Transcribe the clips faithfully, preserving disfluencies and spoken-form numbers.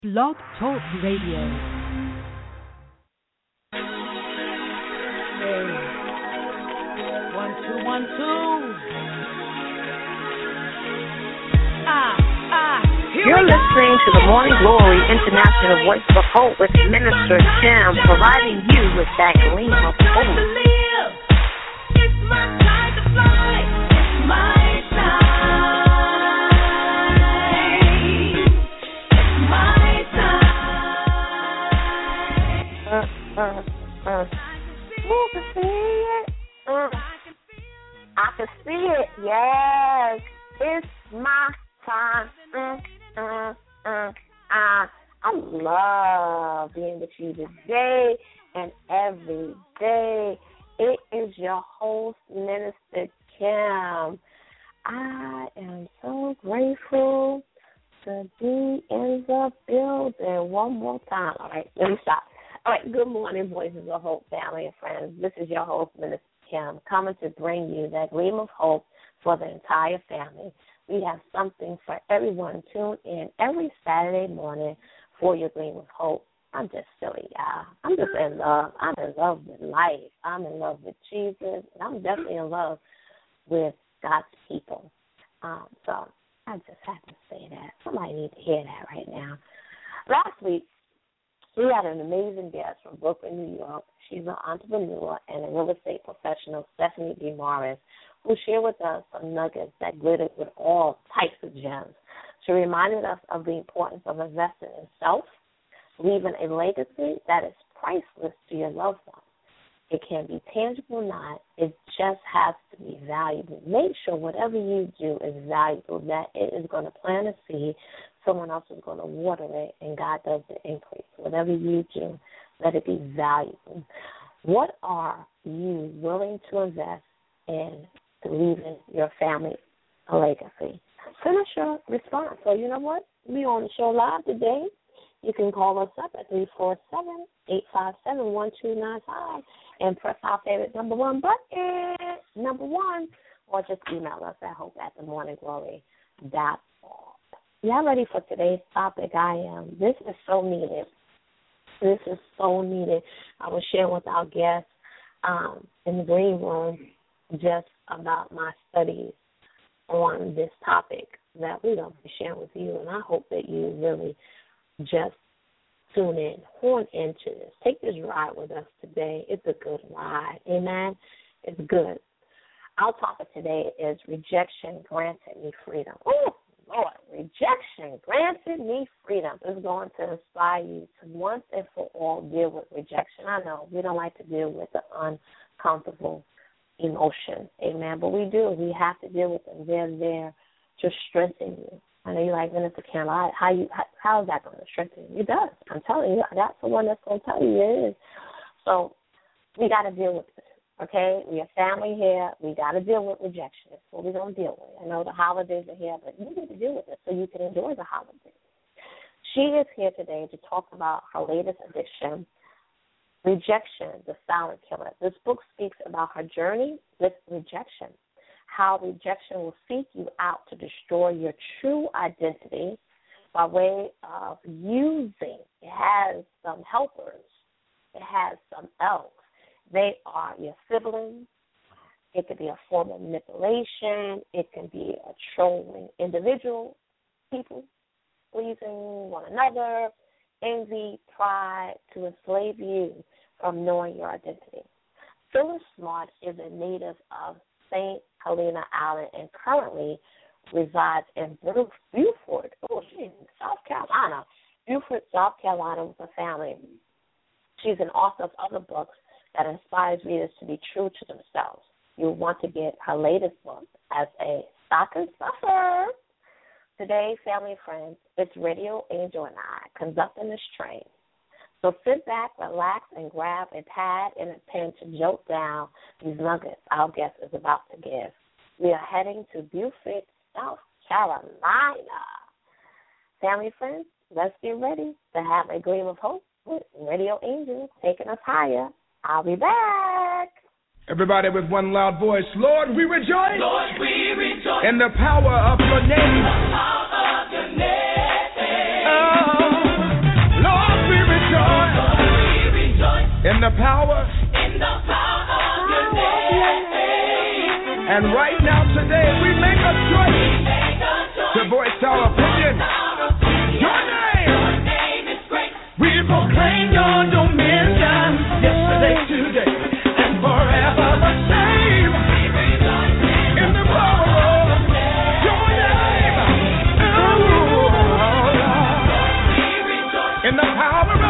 Blog Talk Radio. Hey, one, two, one, two. Ah, ah, here You're we listening go. to the Morning Glory International Voice of Hope with Minister Kim, providing you with that gleam of Time to hope. live. It's my time to fly. It's my time. It's my time. Uh, uh, uh. You can see it. Uh, I can see it. Yes, it's my time. Uh, uh, uh, uh. I love being with you today and every day. It is your host, Minister Kim. I am so grateful to be in the building one more time. All right, let me stop. All right, good morning, Voices of Hope, family and friends. This is your host, Minister Kim, coming to bring you that gleam of hope for the entire family. We have something for everyone. Tune in every Saturday morning for your gleam of hope. I'm just silly, y'all. I'm just in love. I'm in love with life. I'm in love with Jesus. And I'm definitely in love with God's people. Um, so I just have to say that. Somebody needs to hear that right now. Last week, we had an amazing guest from Brooklyn, New York. She's an entrepreneur and a real estate professional, Stephanie D. Morris, who shared with us some nuggets that glittered with all types of gems. She reminded us of the importance of investing in self, leaving a legacy that is priceless to your loved ones. It can be tangible or not. It just has to be valuable. Make sure whatever you do is valuable, that it is going to plant a seed, someone else is going to water it, and God does the increase. Whatever you do, let it be valuable. What are you willing to invest in to leaving your family a legacy? Send us your response. So you know what? We on the show live today. You can call us up at three four seven, eight five seven, one two nine five and press our favorite number one button, number one, or just email us at hope at the morning glory dot org. Y'all ready for today's topic? I am. This is so needed. This is so needed. I was sharing with our guests um, in the green room just about my studies on this topic that we're going to be sharing with you, and I hope that you really just tune in, horn into this. Take this ride with us today. It's a good ride. Amen? It's good. Our topic today is rejection granted me freedom. Oh, Lord, rejection granted me freedom. It's going to inspire you to once and for all deal with rejection. I know we don't like to deal with the uncomfortable emotion. Amen? But we do. We have to deal with them. They're there to strengthen you. I know you're like, Minister Kim, how, you, how, how is that going to strengthen you? It does. I'm telling you, that's the one that's going to tell you it is. So we got to deal with this, okay? We are family here. We got to deal with rejection. That's what we're going to deal with. I know the holidays are here, but you need to deal with it so you can enjoy the holidays. She is here today to talk about her latest edition, Rejection, the Silent Killer. This book speaks about her journey with rejection, how rejection will seek you out to destroy your true identity by way of using. It has some helpers. It has some elves. They are your siblings. It could be a form of manipulation. It can be a trolling individual, people pleasing one another, envy, pride, to enslave you from knowing your identity. Phyllis Smart is a native of Saint Helena Island and currently resides in Beaufort. Oh, she's in South Carolina. Beaufort, South Carolina with her family. She's an author of other books that inspires readers to be true to themselves. You'll want to get her latest book as a stocking stuffer. Today, family and friends, it's Radio Angel and I conducting this train. So sit back, relax, and grab a pad and a pen to jot down these nuggets our guest is about to give. We are heading to Beaufort, South Carolina. Family and friends, let's get ready to have a gleam of hope with Radio Angel taking us higher. I'll be back. Everybody with one loud voice. Lord, we rejoice. Lord, we rejoice in the power of your name. in the power of your name. Oh. And right now, today, we make a choice to voice our opinion. Your name, we proclaim your dominion. Yesterday, today, and forever the same. In the power of your name. Oh, Lord. In the power of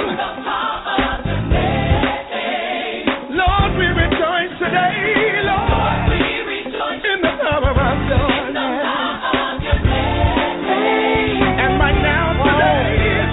Lord, we rejoice today, Lord. In the power of your name. And right now, today is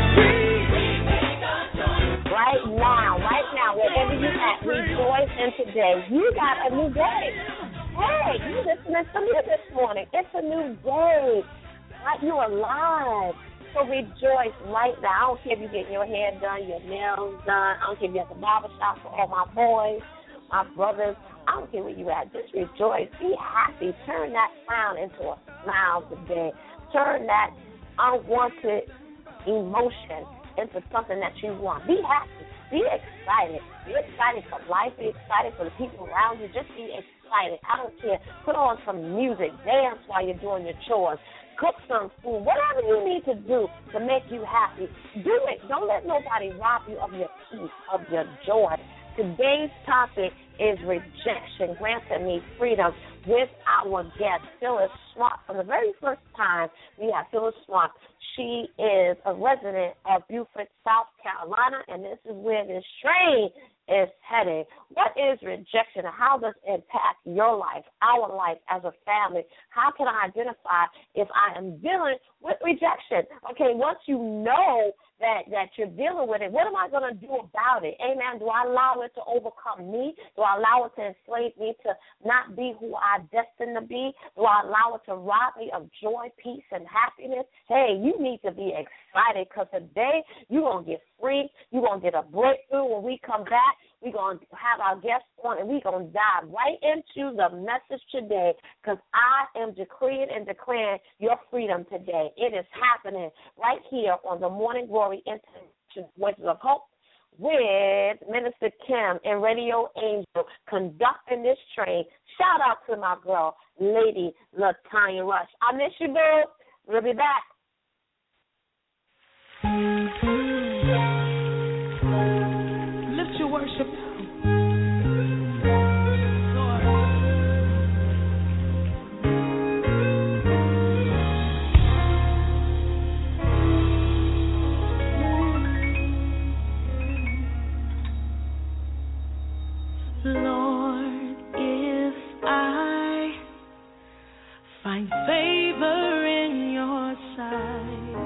free. Right now, right now, wherever you at, rejoice in today. You got a new day. Hey, you listening to me this morning. It's a new day. Right, you alive. So rejoice right now. I don't care if you're getting your hair done, your nails done. I don't care if you're at the barber shop for all my boys, my brothers. I don't care where you at. Just rejoice. Be happy. Turn that frown into a smile today. Turn that unwanted emotion into something that you want. Be happy. Be excited. Be excited for life. Be excited for the people around you. Just be excited. I don't care. Put on some music. Dance while you're doing your chores. Cook some food. Whatever you need to do to make you happy, do it. Don't let nobody rob you of your peace, of your joy. Today's topic is rejection. Granted me freedom with our guest, Phyllis Swamp. From the very first time we have Phyllis Swamp, she is a resident of Beaufort, South Carolina, and this is where this train is headed. What is rejection and how does it impact your life, our life as a family? How can I identify if I am dealing with rejection? Okay, once you know that, that you're dealing with it, what am I going to do about it? Amen. Do I allow it to overcome me? Do I allow it to enslave me to not be who I'm destined to be? Do I allow it to rob me of joy, peace, and happiness? Hey, you need to be excited because today you're going to get free. You're going to get a breakthrough. When we come back, we're going to have our guests on, and we're going to dive right into the message today because I am decreeing and declaring your freedom today. It is happening right here on the Morning Glory International Voices of Hope with Minister Kim and Radio Angel conducting this train. Shout out to my girl, Lady LaTanya Rush. I miss you, girl. We'll be back. Lift your worship. Lord, if I find favor in your sight,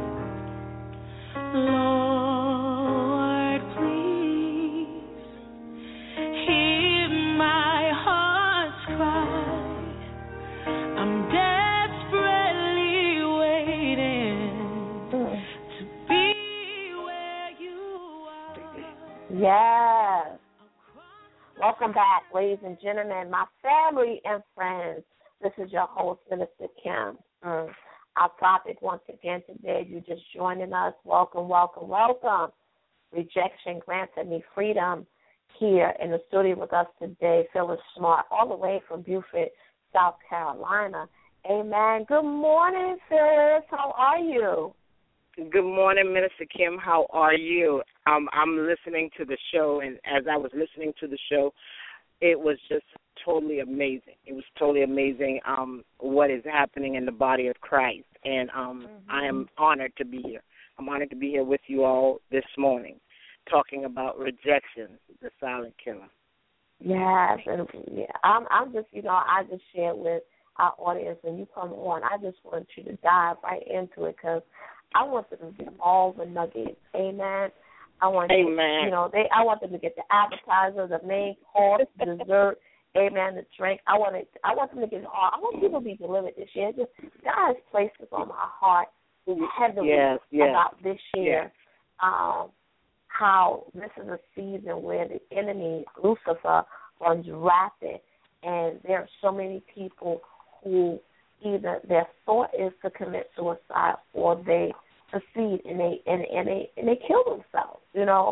Lord, please hear my heart's cry. I'm desperately waiting to be where you are. Yes. Welcome back, ladies and gentlemen, my family and friends. This is your host, Minister Kim. Mm. Our topic, once again, today, if you're just joining us, welcome, welcome, welcome. Rejection granted me freedom. Here in the studio with us today, Phyllis Smart, all the way from Beaufort, South Carolina. Amen. Good morning, Phyllis. How are you? Good morning, Minister Kim. How are you? Um, I'm listening to the show, and as I was listening to the show, it was just totally amazing. It was totally amazing um, what is happening in the body of Christ, and um, mm-hmm. I am honored to be here. I'm honored to be here with you all this morning, talking about rejection, the silent killer. Yes, and yeah, I'm, I'm just, you know, I just share with our audience, when you come on, I just want you to dive right into it because I want them to get all the nuggets. Amen. I want Amen. Them, you know, they. I want them to get the appetizer, the main course, dessert. Amen. The drink. I want it. I want them to get it all. I want people to be delivered this year. Just God has placed this on my heart heavily yes, yes. about this year. Yes. Um, how this is a season where the enemy, Lucifer, runs rapid, and there are so many people who either their thought is to commit suicide or they succeed and they and, and they and they kill themselves, you know,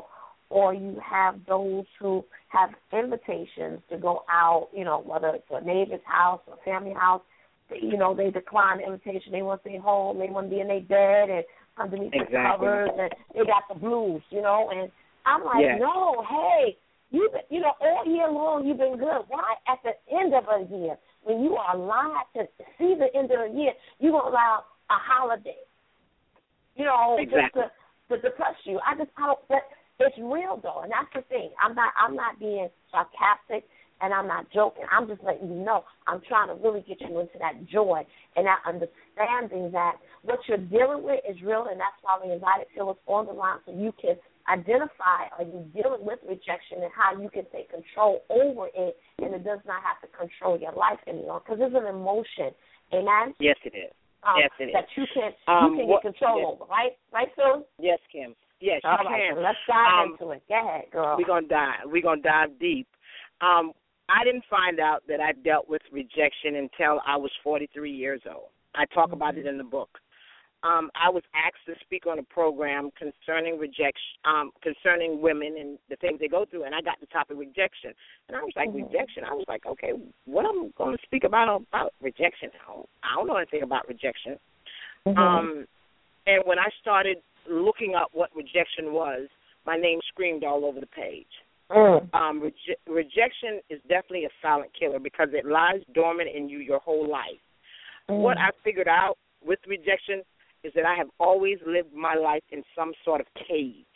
or you have those who have invitations to go out, you know, whether it's a neighbor's house or a family house. They, you know, they decline the invitation. They want to stay home. They want to be in their bed and underneath exactly. the covers, and they got the blues, you know. And I'm like, yes. no, hey, you you know, all year long you've been good. Why at the end of a year, when you are alive to see the end of the year, you gonna allow a holiday, you know, exactly. just to, to depress you? I just I don't. That, it's real though, and that's the thing. I'm not I'm not being sarcastic, and I'm not joking. I'm just letting you know. I'm trying to really get you into that joy and that understanding that what you're dealing with is real, and that's why we invited Phyllis on the line so you can identify, are you dealing with rejection and how you can take control over it, and it does not have to control your life anymore, because it's an emotion. Amen? Yes, it is. Um, yes, it that is. you can, um, you can what, get control yes. over, right? Right, Phil? Yes, Kim. Yes, you All right, can. so let's dive um, into it. Go ahead, girl. We're gonna dive. We're gonna dive deep. Um, I didn't find out that I dealt with rejection until I was forty-three years old. I talk mm-hmm. about it in the book. Um, I was asked to speak on a program concerning rejection, um, concerning women and the things they go through, and I got the topic rejection. And I was like, mm-hmm. rejection? I was like, okay, what am I going to speak about about rejection? I don't, I don't know anything about rejection. Mm-hmm. Um, and when I started looking up what rejection was, my name screamed all over the page. Mm. Um, reje- rejection is definitely a silent killer because it lies dormant in you your whole life. Mm. What I figured out with rejection is that I have always lived my life in some sort of cage.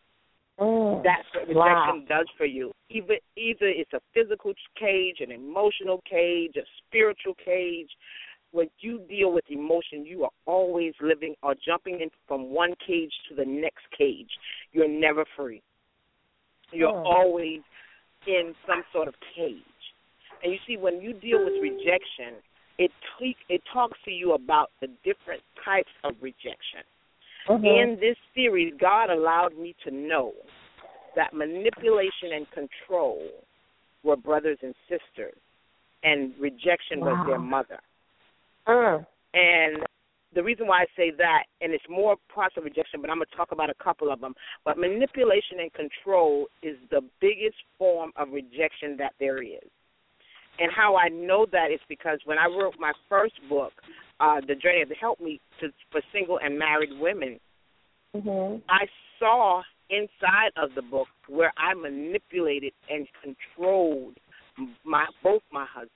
Mm. That's what rejection wow. does for you. Either, either it's a physical cage, an emotional cage, a spiritual cage. When you deal with emotion, you are always living or jumping in from one cage to the next cage. You're never free. You're oh. always in some sort of cage. And you see, when you deal with rejection, it t- it talks to you about the different types of rejection. Mm-hmm. In this series, God allowed me to know that manipulation and control were brothers and sisters, and rejection wow. was their mother. Uh. And the reason why I say that, and it's more parts of rejection, but I'm going to talk about a couple of them, but manipulation and control is the biggest form of rejection that there is. And how I know that is because when I wrote my first book, uh, The Journey of the Help Me to, for Single and Married Women, mm-hmm. I saw inside of the book where I manipulated and controlled my both my husbands.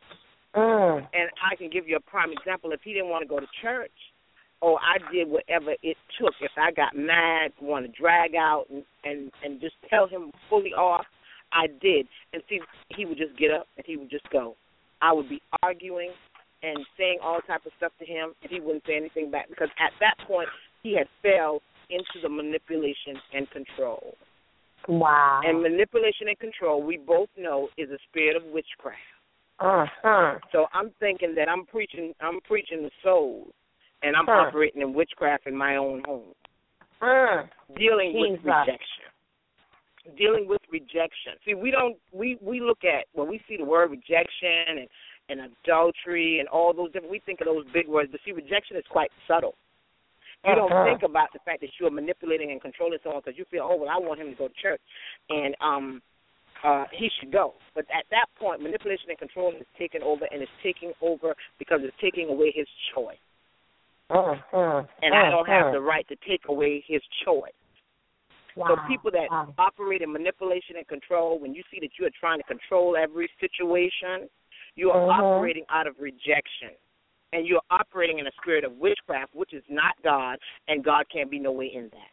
Mm. And I can give you a prime example. If he didn't want to go to church, or I did whatever it took, if I got mad, want to drag out and, and, and just tell him fully off, I did. And see, he would just get up and he would just go. I would be arguing and saying all type of stuff to him, and he wouldn't say anything back because at that point he had fell into the manipulation and control. Wow. And manipulation and control, we both know, is a spirit of witchcraft. Uh-huh. So I'm thinking that I'm preaching I'm preaching the soul, and I'm uh-huh. operating in witchcraft in my own home. Uh-huh. Dealing Jesus. with rejection. Dealing with rejection. See, we don't we, we look at when we see the word rejection and, and adultery and all those different, we think of those big words, but see, rejection is quite subtle. You uh-huh. don't think about the fact that you are manipulating and controlling someone because you feel, oh, well, I want him to go to church, and um Uh, he should go. But at that point, manipulation and control is taking over, and it's taking over because it's taking away his choice. Uh, uh, and uh, I don't uh. have the right to take away his choice. Wow. So people that wow. operate in manipulation and control, when you see that you are trying to control every situation, you are uh-huh. operating out of rejection. And you're operating in a spirit of witchcraft, which is not God, and God can't be no way in that.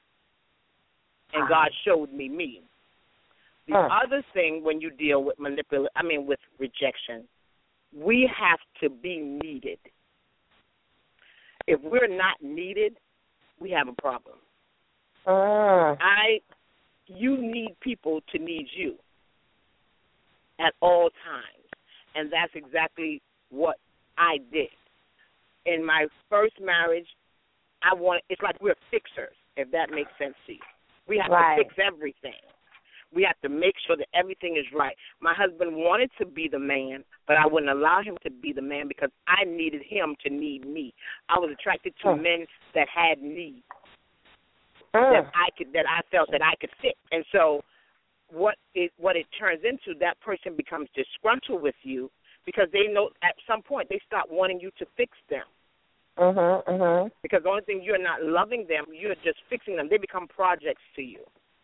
And wow. God showed me me. The uh. other thing when you deal with manipul- I mean with rejection, we have to be needed. If we're not needed, we have a problem. Uh. I, you need people to need you at all times, and that's exactly what I did. In my first marriage, I want. It's like we're fixers, if that makes sense to you. We have right. to fix everything. We have to make sure that everything is right. My husband wanted to be the man, but I wouldn't allow him to be the man because I needed him to need me. I was attracted to oh. men that had needs. mm. that I could that I felt that I could fix. And so what it what it turns into, that person becomes disgruntled with you because they know at some point they stop wanting you to fix them. Mhm, mhm. Because the only thing, you're not loving them, you're just fixing them. They become projects to you.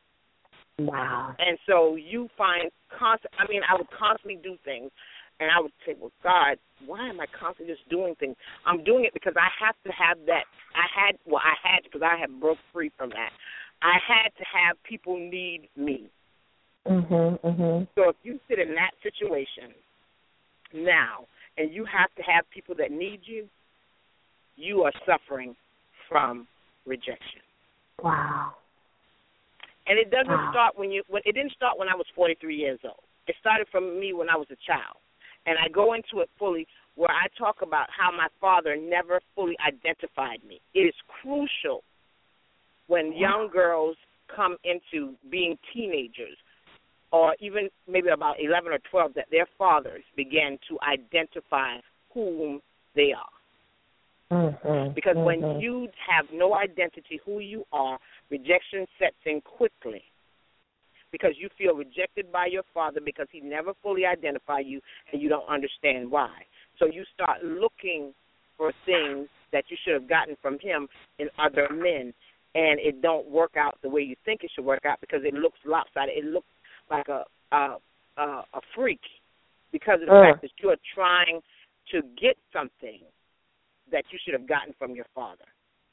Wow. And so you find constant. I mean, I would constantly do things, and I would say, "Well, God, why am I constantly just doing things? I'm doing it because I have to have that. I had, well, I had because I had broke free from that. I had to have people need me. Mhm, mhm. So if you sit in that situation now, and you have to have people that need you, you are suffering from rejection. Wow. And it doesn't Wow. start when you. When, it didn't start when I was forty-three years old. It started from me when I was a child, and I go into it fully where I talk about how my father never fully identified me. It is crucial when young girls come into being teenagers, or even maybe about eleven or twelve, that their fathers begin to identify whom they are. Mm-hmm. Because mm-hmm. when you have no identity who you are, rejection sets in quickly. Because you feel rejected by your father because he never fully identified you and you don't understand why. So you start looking for things that you should have gotten from him in other men, and it don't work out the way you think it should work out because it looks lopsided. It looks like a a, a, a freak because of the uh. fact that you are trying to get something that you should have gotten from your father.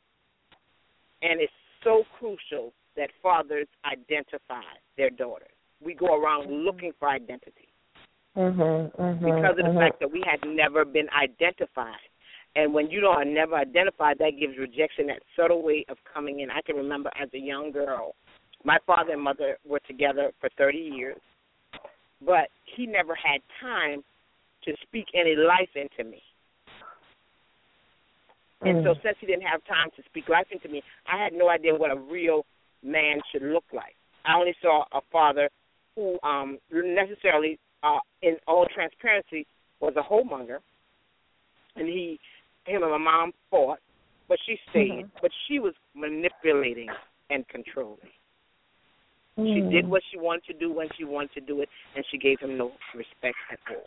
And it's so crucial that fathers identify their daughters. We go around looking for identity mm-hmm, mm-hmm, because of the mm-hmm. fact that we had never been identified. And when you don't are never identified, that gives rejection that subtle way of coming in. I can remember as a young girl, my father and mother were together for thirty years, but he never had time to speak any life into me. And so since he didn't have time to speak life into me, I had no idea what a real man should look like. I only saw a father who um, necessarily, uh, in all transparency, was a homemonger. And he, him and my mom fought, but she stayed. Mm-hmm. But she was manipulating and controlling. Mm-hmm. She did what she wanted to do when she wanted to do it, and she gave him no respect at all.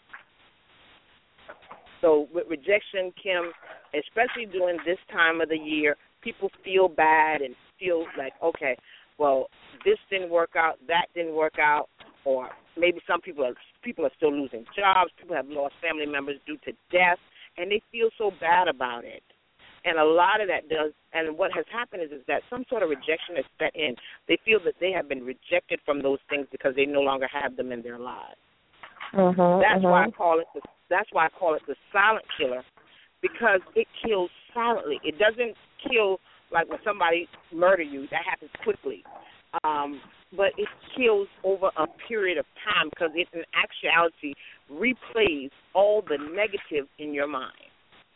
So with rejection, Kim, especially during this time of the year, people feel bad and feel like, okay, well, this didn't work out, that didn't work out, or maybe some people are people are still losing jobs, people have lost family members due to death, and they feel so bad about it. And a lot of that does, and what has happened is, is that some sort of rejection is set in. They feel that they have been rejected from those things because they no longer have them in their lives. Mm-hmm, That's mm-hmm. why I call it the that's why I call it the silent killer, because it kills silently. It doesn't kill like when somebody murder you. That happens quickly. Um, but it kills over a period of time because it in actuality replays all the negative in your mind.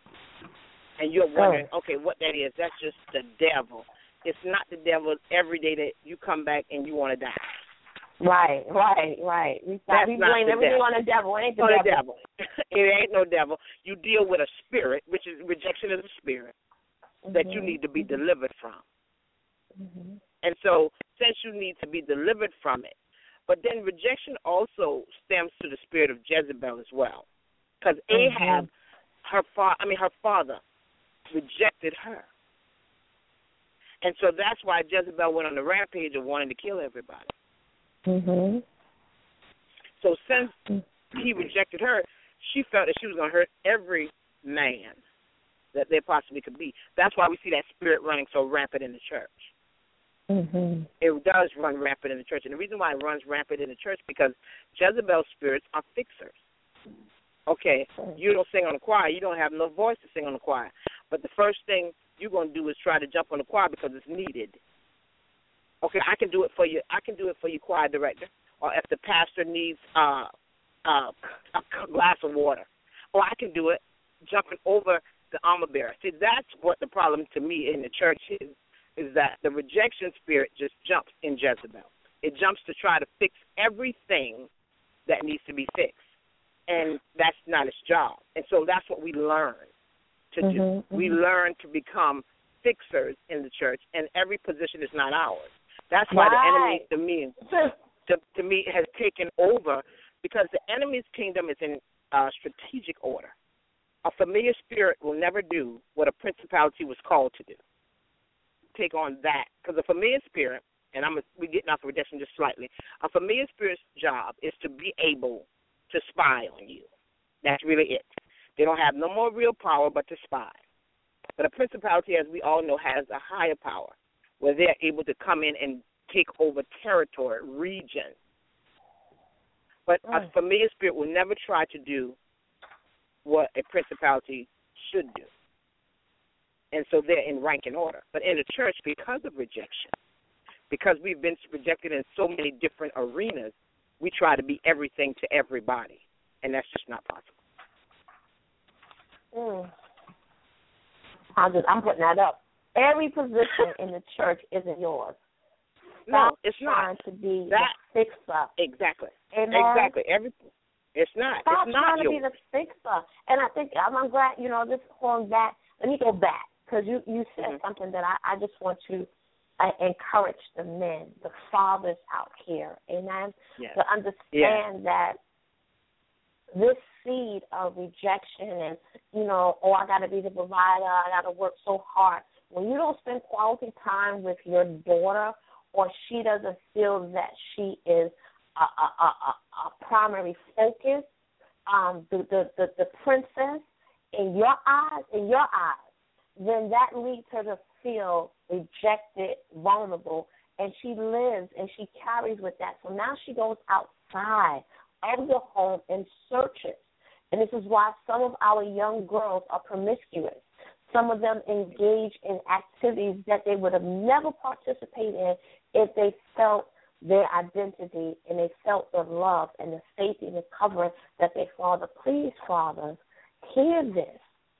And you're wondering, oh. okay, what that is, that's just the devil. It's not the devil every day that you come back and you want to die. Right, right, right. We, That's we not blame the everything devil. on the devil. It ain't the on devil. the devil. It ain't no devil. You deal with a spirit, which is rejection of the spirit, mm-hmm. that you need to be mm-hmm. delivered from. Mm-hmm. And so since you need to be delivered from it, but then rejection also stems to the spirit of Jezebel as well. Because mm-hmm. Ahab, her fa- I mean her father, rejected her. And so that's why Jezebel went on the rampage of wanting to kill everybody. Mm-hmm. So since he rejected her, she felt that she was going to hurt every man that there possibly could be. That's why we see that spirit running so rampant in the church. Mm-hmm. It does run rampant in the church. And the reason why it runs rampant in the church because Jezebel's spirits are fixers. Okay, you don't sing on the choir. You don't have no voice to sing on the choir. But the first thing you're going to do is try to jump on the choir because it's needed. Okay, I can do it for you. I can do it for you, choir director. Or if the pastor needs uh, uh, a glass of water. Or I can do it jumping over the armor bearer. See, that's what the problem to me in the church is, is that the rejection spirit just jumps in Jezebel. It jumps to try to fix everything that needs to be fixed. And that's not its job. And so that's what we learn to do. Mm-hmm, we mm-hmm. learn to become fixers in the church, and every position is not ours. That's why right. the enemy, to me, to, to me, has taken over, because the enemy's kingdom is in uh, strategic order. A familiar spirit will never do what a principality was called to do. Take on that, because a familiar spirit, and I'm we're getting off of rejection just slightly. A familiar spirit's job is to be able to spy on you. That's really it. They don't have no more real power but to spy. But a principality, as we all know, has a higher power, where they're able to come in and take over territory, region. But mm. a familiar spirit will never try to do what a principality should do. And so they're in rank and order. But in the church, because of rejection, because we've been rejected in so many different arenas, we try to be everything to everybody, and that's just not possible. Mm. I'm, just, I'm putting that up. Every position in the church isn't yours. No, Stop it's trying not. to be that, the fixer. Exactly. Amen. Exactly. Every, it's not. Stop it's not trying yours. to be the fixer. And I think I'm, I'm glad, you know, this going back. Let me go back, because you, you said mm-hmm. something that I, I just want to uh, encourage the men, the fathers out here, amen, yes. to understand yeah. that this seed of rejection and, you know, oh, I got to be the provider, I got to work so hard. When you don't spend quality time with your daughter, or she doesn't feel that she is a, a, a, a primary focus, um, the, the, the, the princess in your eyes, in your eyes, then that leads her to feel rejected, vulnerable, and she lives and she carries with that. So now she goes outside of the home and searches. And this is why some of our young girls are promiscuous. Some of them engage in activities that they would have never participated in if they felt their identity and they felt the love and the safety and the covering that they father. Please, fathers, hear this.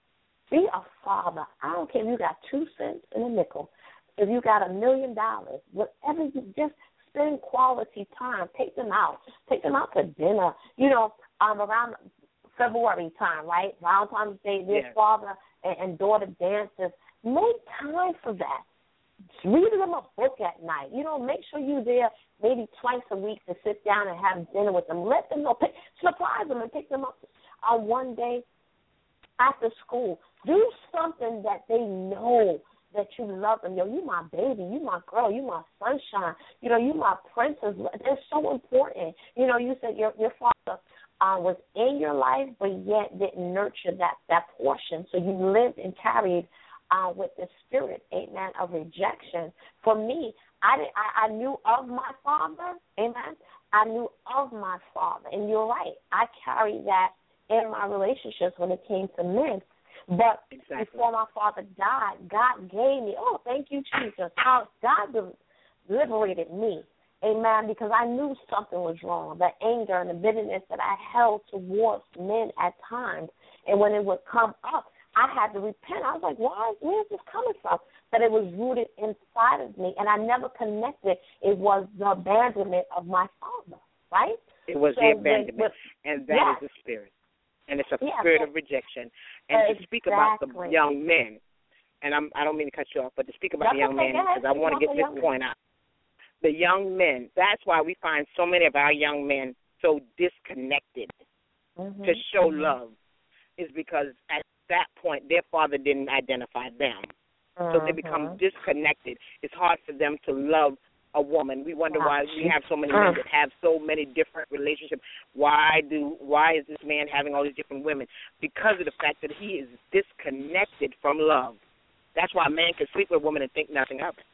Be a father. I don't care if you got two cents and a nickel. If you got a million dollars, whatever, you just spend quality time. Take them out. Take them out to dinner. You know, um, around February time, right? Valentine's Day, this yeah. father and, and daughter dances. Make time for that. Read them a book at night. You know, make sure you're there maybe twice a week to sit down and have dinner with them. Let them know. Pick, surprise them and pick them up on one day after school. Do something that they know that you love them. Yo, you my baby. You my girl. You my sunshine. You know, you my princess. They're so important. You know, you said your your father uh, was in your life, but yet didn't nurture that, that portion. So you lived and carried Uh, with the spirit, amen, of rejection. For me, I, did, I I knew of my father, amen. I knew of my father, and you're right. I carried that in my relationships when it came to men. But exactly. before my father died, God gave me, oh, thank you, Jesus. How God liberated me, amen, because I knew something was wrong, the anger and the bitterness that I held towards men at times. And when it would come up, I had to repent. I was like, why? Where is this coming from? But it was rooted inside of me, and I never connected. It was the abandonment of my father, right? It was so the abandonment, with, and that yes. is the spirit. And it's a yes, spirit so, of rejection. And exactly. to speak about the young men, and I'm, I don't mean to cut you off, but to speak about that's the young okay. men, because I want to get this point out. The young men, that's why we find so many of our young men so disconnected mm-hmm. to show mm-hmm. love, is because at that point their father didn't identify them. Mm-hmm. So they become disconnected. It's hard for them to love a woman. We wonder why we have so many men that have so many different relationships. Why do why is this man having all these different women? Because of the fact that he is disconnected from love. That's why a man can sleep with a woman and think nothing of it.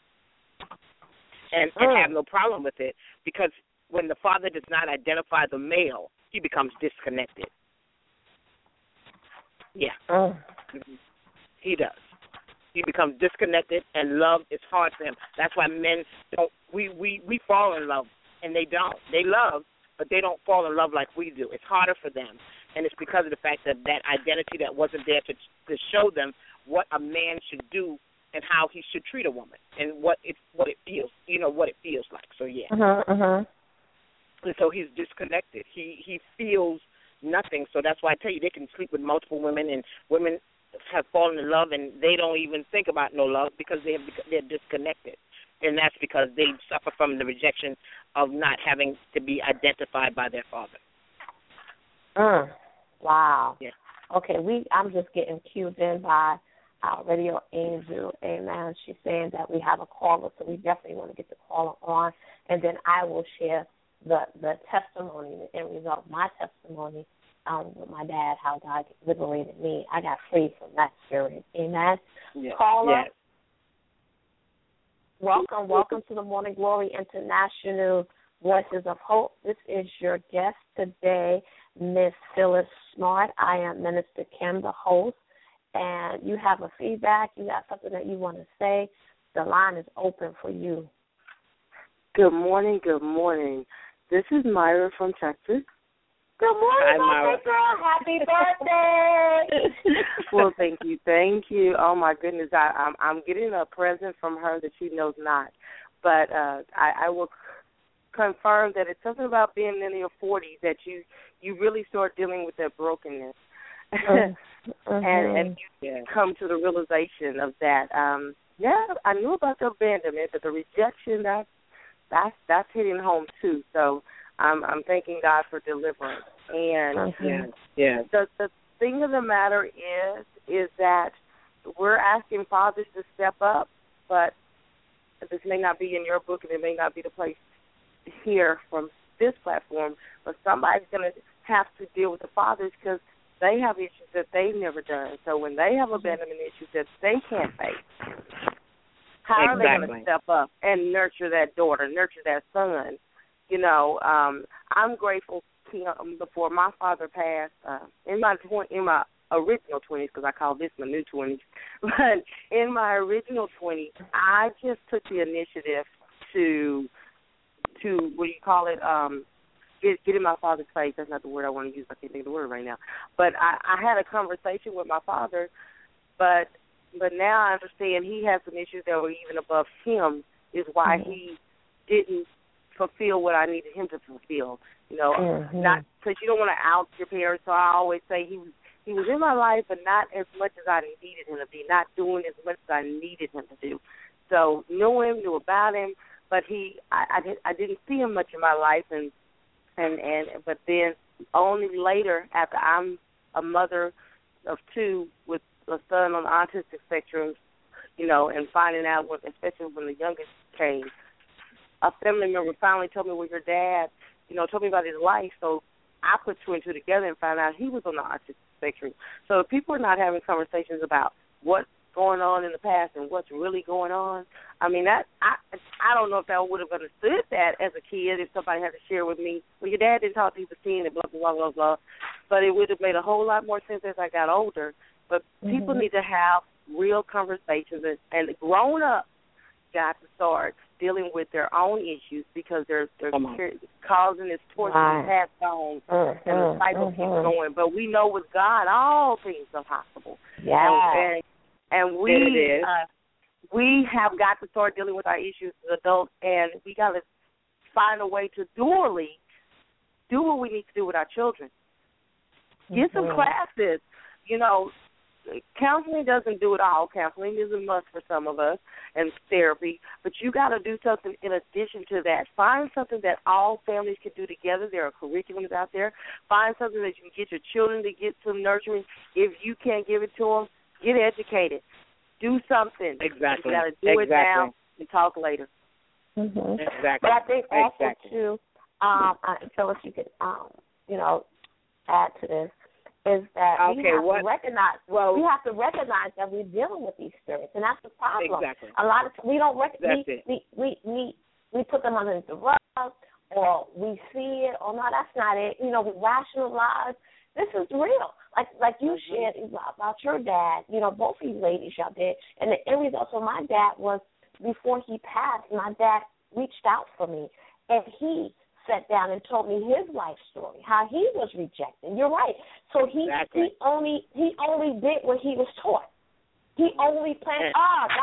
And, and have no problem with it, because when the father does not identify the male, he becomes disconnected. Yeah. Mm-hmm. He does. He becomes disconnected, and love is hard for him. That's why men don't, we, we, we fall in love, and they don't. They love, but they don't fall in love like we do. It's harder for them, and it's because of the fact that that identity that wasn't there to to show them what a man should do and how he should treat a woman and what it what it feels, you know, what it feels like. So, yeah. Uh-huh, uh-huh. And so he's disconnected. He he feels nothing. So that's why I tell you, they can sleep with multiple women, and women have fallen in love and they don't even think about no love because they have, they're disconnected. And that's because they suffer from the rejection of not having to be identified by their father. Mm. Wow. Yeah. Okay, we. I'm just getting cued in by our radio angel. Amen. She's saying that we have a caller, so we definitely want to get the caller on, and then I will share the the testimony, the end result, my testimony um, with my dad, how God liberated me. I got free from that spirit. Amen. Yeah. Caller. Yes. Welcome, welcome to the Morning Glory International Voices of Hope. This is your guest today, Miss Phyllis Smart. I am Minister Kim, the host, and you have a feedback, you have something that you want to say, the line is open for you. Good morning, good morning. This is Myra from Texas. Good morning, Hi, birthday girl. Happy birthday. Well, thank you, thank you. Oh, my goodness, I, I'm, I'm getting a present from her that she knows not. But uh, I, I will confirm that it's something about being in your forties that you, you really start dealing with that brokenness. Mm-hmm. and, and you Yeah. come to the realization of that. Um, yeah, I knew about the abandonment, but the rejection, that, that's, that's hitting home, too. So I'm, I'm thanking God for deliverance. And Yeah. Yeah. the, the thing of the matter is, is that we're asking fathers to step up, but this may not be in your book and it may not be the place to hear from this platform, but somebody's going to have to deal with the fathers because they have issues that they've never done. So when they have abandonment issues that they can't face, how are Exactly. they going to step up and nurture that daughter, nurture that son? You know, um, I'm grateful um, before my father passed uh, in my tw- in my original twenties, because I call this my new twenties. But in my original twenties, I just took the initiative to to what do you call it? Um, get get in my father's face. That's not the word I want to use. I can't think of the word right now. But I, I had a conversation with my father, but but now I understand he has some issues that were even above him. Is why Mm-hmm. he didn't fulfill what I needed him to fulfill. You know, Mm-hmm. not because you don't want to out your parents. So I always say he was he was in my life, but not as much as I needed him to be. Not doing as much as I needed him to do. So knew him, knew about him, but he I I, did, I didn't see him much in my life, and and and but then only later after I'm a mother of two with a son on the autistic spectrum, you know, and finding out what, especially when the youngest came. A family member finally told me, well, your dad, you know, told me about his life, so I put two and two together and found out he was on the autistic spectrum. So if people are not having conversations about what's going on in the past and what's really going on, I mean, that I I don't know if I would have understood that as a kid if somebody had to share with me, well, your dad didn't talk to you for seeing it, blah, blah, blah, blah, blah. But it would have made a whole lot more sense as I got older. But mm-hmm. people need to have real conversations, and, and grown up got to start dealing with their own issues because they're they're causing this torture right. to pass on, mm-hmm. and the cycle mm-hmm. keeps going. But we know with God all things are possible. Yeah. And, and, and we uh, we have got to start dealing with our issues as adults, and we got to find a way to dually do what we need to do with our children. Mm-hmm. Get some classes, you know. Counseling doesn't do it all. Counseling is a must for some of us, and therapy. But you got to do something in addition to that. Find something that all families can do together. There are curriculums out there. Find something that you can get your children to get some nurturing. If you can't give it to them, get educated. Do something. Exactly. You got to do exactly. it now and talk later. Mm-hmm. Exactly. But I think also exactly. too, um, I, Phyllis, you could, um, you know, add to this. Is that okay, we have what, to recognize? Well, we have to recognize that we're dealing with these spirits, and that's the problem. Exactly. A lot of we don't recognize. We, we, we we we put them under the rug, or we see it, or no, that's not it. You know, we rationalize. This is real. Like like you mm-hmm. shared about your dad. You know, both of you ladies out there, and the end result. So my dad was before he passed. My dad reached out for me, and he sat down and told me his life story, how he was rejected. You're right. So he exactly. he only he only did what he was taught. He only planned. Oh God,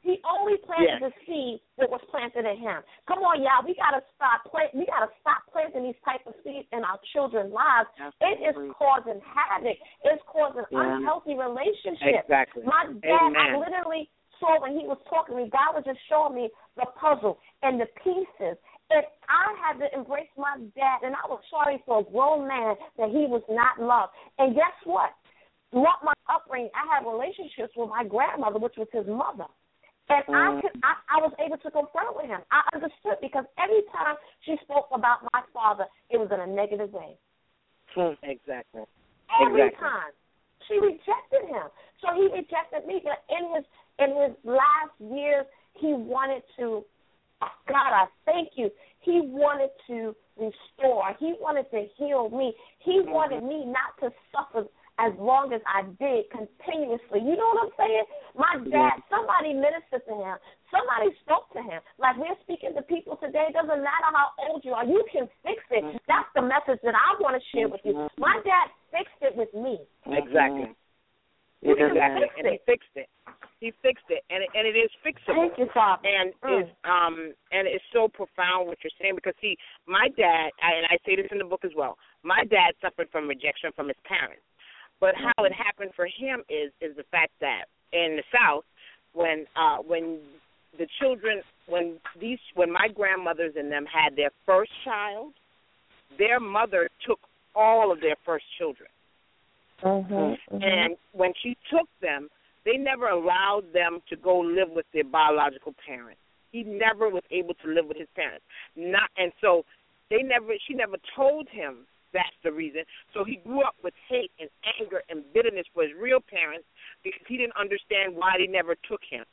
He only planted yes. the seed that was planted in him. Come on, y'all. We gotta stop plant. We gotta stop planting these type of seeds in our children's lives. Absolutely. It is causing havoc. It's causing yeah. unhealthy relationships. Exactly. My dad, Amen. I literally saw when he was talking to me, God was just showing me the puzzle and the pieces. And I had to embrace my dad, and I was sorry for a grown man that he was not loved. And guess what? Throughout my upbringing, I had relationships with my grandmother, which was his mother. And mm. I, could, I I was able to confront with him. I understood because every time she spoke about my father, it was in a negative way. Mm. Exactly. Every exactly. time. She rejected him. So he rejected me. But in his, in his last years, he wanted to, God, I thank you. He wanted to restore. He wanted to heal me. He mm-hmm. wanted me not to suffer as long as I did continuously. You know what I'm saying? My dad, somebody ministered to him. Somebody spoke to him. Like we're speaking to people today. It doesn't matter how old you are. You can fix it. Mm-hmm. That's the message that I want to share with you. My dad fixed it with me. Exactly. You can exactly. fix and it. he fixed it. He fixed it, and it, and it is fixable. Thank you, Father. And mm. it's um and it's so profound what you're saying because see, my dad, I, and I say this in the book as well. My dad suffered from rejection from his parents. But how it happened for him is is the fact that in the South, when uh, when the children, when these, when my grandmothers and them had their first child, their mother took all of their first children, mm-hmm, mm-hmm. and when she took them, they never allowed them to go live with their biological parents. He never was able to live with his parents. Not, and so they never. She never told him. That's the reason. So he grew up with hate and anger and bitterness for his real parents because he didn't understand why they never took him.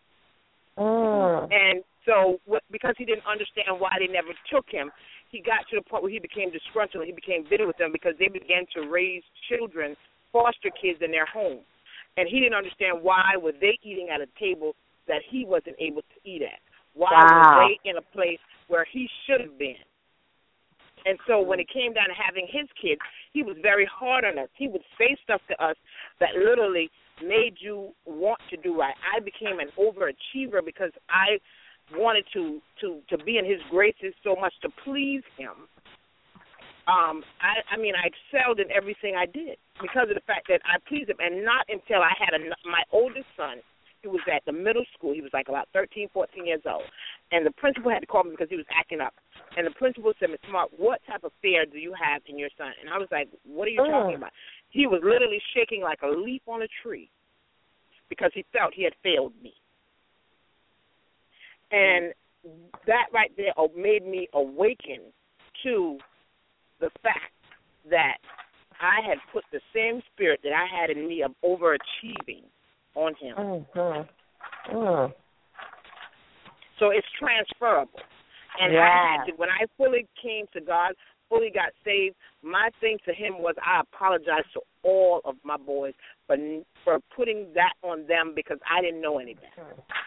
Mm. And so what, because he didn't understand why they never took him, he got to the point where he became disgruntled and he became bitter with them because they began to raise children, foster kids in their home. And he didn't understand why were they eating at a table that he wasn't able to eat at. Why wow. were they in a place where he should have been? And so when it came down to having his kids, he was very hard on us. He would say stuff to us that literally made you want to do right. I became an overachiever because I wanted to, to, to be in his graces so much to please him. Um, I, I mean, I excelled in everything I did because of the fact that I pleased him, and not until I had a, my oldest son. He was at the middle school. He was like about thirteen, fourteen years old. And the principal had to call me because he was acting up. And the principal said, Miz Smart, what type of fear do you have in your son? And I was like, what are you mm. talking about? He was literally shaking like a leaf on a tree because he felt he had failed me. And that right there made me awaken to the fact that I had put the same spirit that I had in me of overachieving on him. Mm-hmm. Mm. So it's transferable. And yeah. I had to, when I fully came to God, fully got saved, my thing to him was I apologize to all of my boys for for putting that on them because I didn't know any better.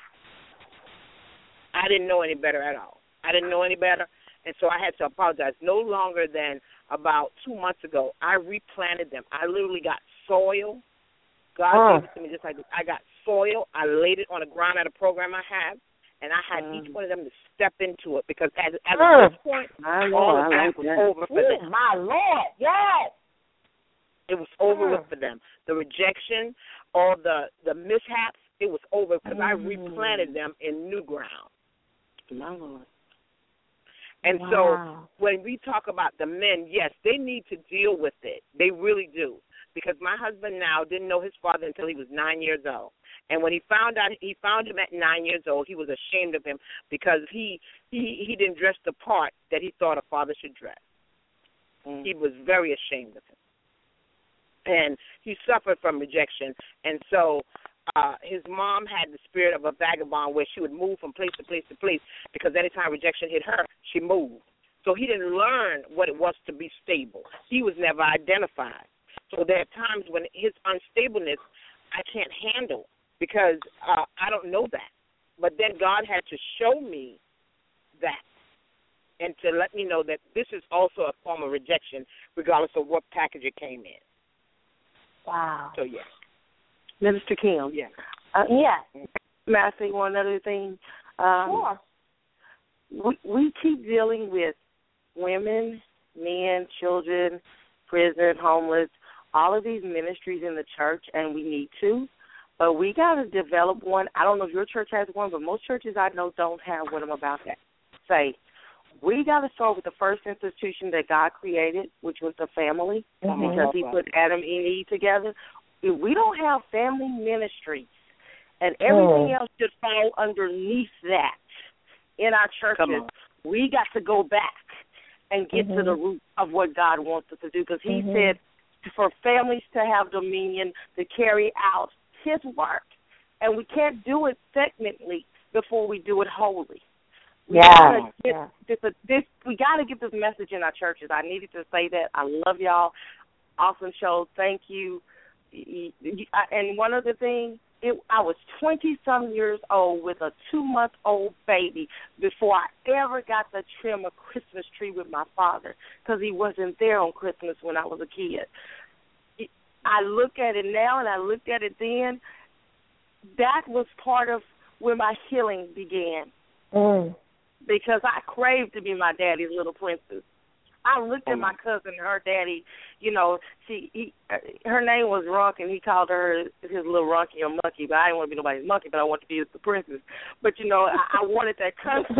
I didn't know any better at all. I didn't know any better, and so I had to apologize. No longer than about two months ago, I replanted them. I literally got soil. God oh. gave it to me just like this. I got soil. I laid it on the ground at a program I have, and I had mm. each one of them to step into it because at, at mm. this point, my all Lord, of I that like was that. over for Ooh, them. my Lord, yes. It was over mm. with for them. The rejection, all the, the mishaps, it was over because mm. I replanted them in new ground. My Lord. And wow. so when we talk about the men, yes, they need to deal with it. They really do. Because my husband now didn't know his father until he was nine years old. And when he found out, he found him at nine years old, he was ashamed of him because he he, he didn't dress the part that he thought a father should dress. Mm. He was very ashamed of him. And he suffered from rejection. And so uh, his mom had the spirit of a vagabond where she would move from place to place to place because anytime rejection hit her, she moved. So he didn't learn what it was to be stable. He was never identified. So there are times when his unstableness I can't handle because uh, I don't know that. But then God had to show me that and to let me know that this is also a form of rejection regardless of what package it came in. Wow. So, yes. Minister Kim. Yes. Uh, yes. may I say one other thing? Um, Sure. we, we keep dealing with women, men, children, prison, homeless, all of these ministries in the church, and we need to. But we got to develop one. I don't know if your church has one, but most churches I know don't have what I'm about to say. We got to start with the first institution that God created, which was the family, Mm-hmm. because he put Adam and Eve together. If we don't have family ministries, and everything Mm. else should fall underneath that in our churches, we got to go back and get Mm-hmm. to the root of what God wants us to do, because he Mhm. said for families to have dominion, to carry out his work. And we can't do it segmentally before we do it wholly. We Yeah. gotta get Yeah. This, this, we got to get this message in our churches. I needed to say that. I love y'all. Awesome show. Thank you. Y- y- I- And one other thing, it, I was twenty-some years old with a two-month-old baby before I ever got to trim a Christmas tree with my father, because he wasn't there on Christmas when I was a kid. I look at it now and I looked at it then. That was part of where my healing began, Mm. because I craved to be my daddy's little princess. I looked at my cousin, her daddy, you know, she he, her name was Runk, and he called her his little Runky or Monkey, but I didn't want to be nobody's monkey, but I wanted to be the princess. But, you know, I, I wanted that concept.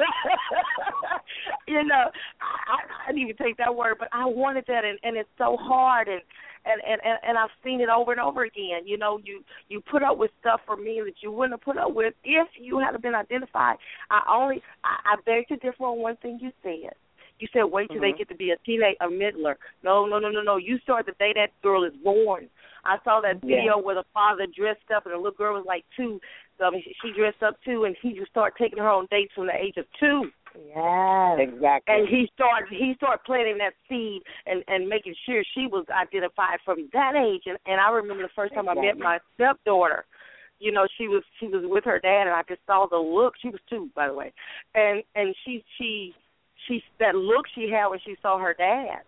you know, I, I didn't even take that word, but I wanted that, and, and it's so hard, and, and, and, and I've seen it over and over again. You know, you, you put up with stuff for me that you wouldn't have put up with if you hadn't been identified. I only, I, I beg to differ on one thing you said. You said wait till mm-hmm. they get to be a teenage, a middler. No, no, no, no, no. You start the day that girl is born. I saw that video yeah. where the father dressed up and the little girl was like two. So I mean, she dressed up too, and he just started taking her on dates from the age of two. Yes, exactly. And he started he started planting that seed and, and making sure she was identified from that age. And, and I remember the first time exactly. I met my stepdaughter. You know, she was she was with her dad, and I just saw the look. She was two, by the way, and and she she. She that look she had when she saw her dad,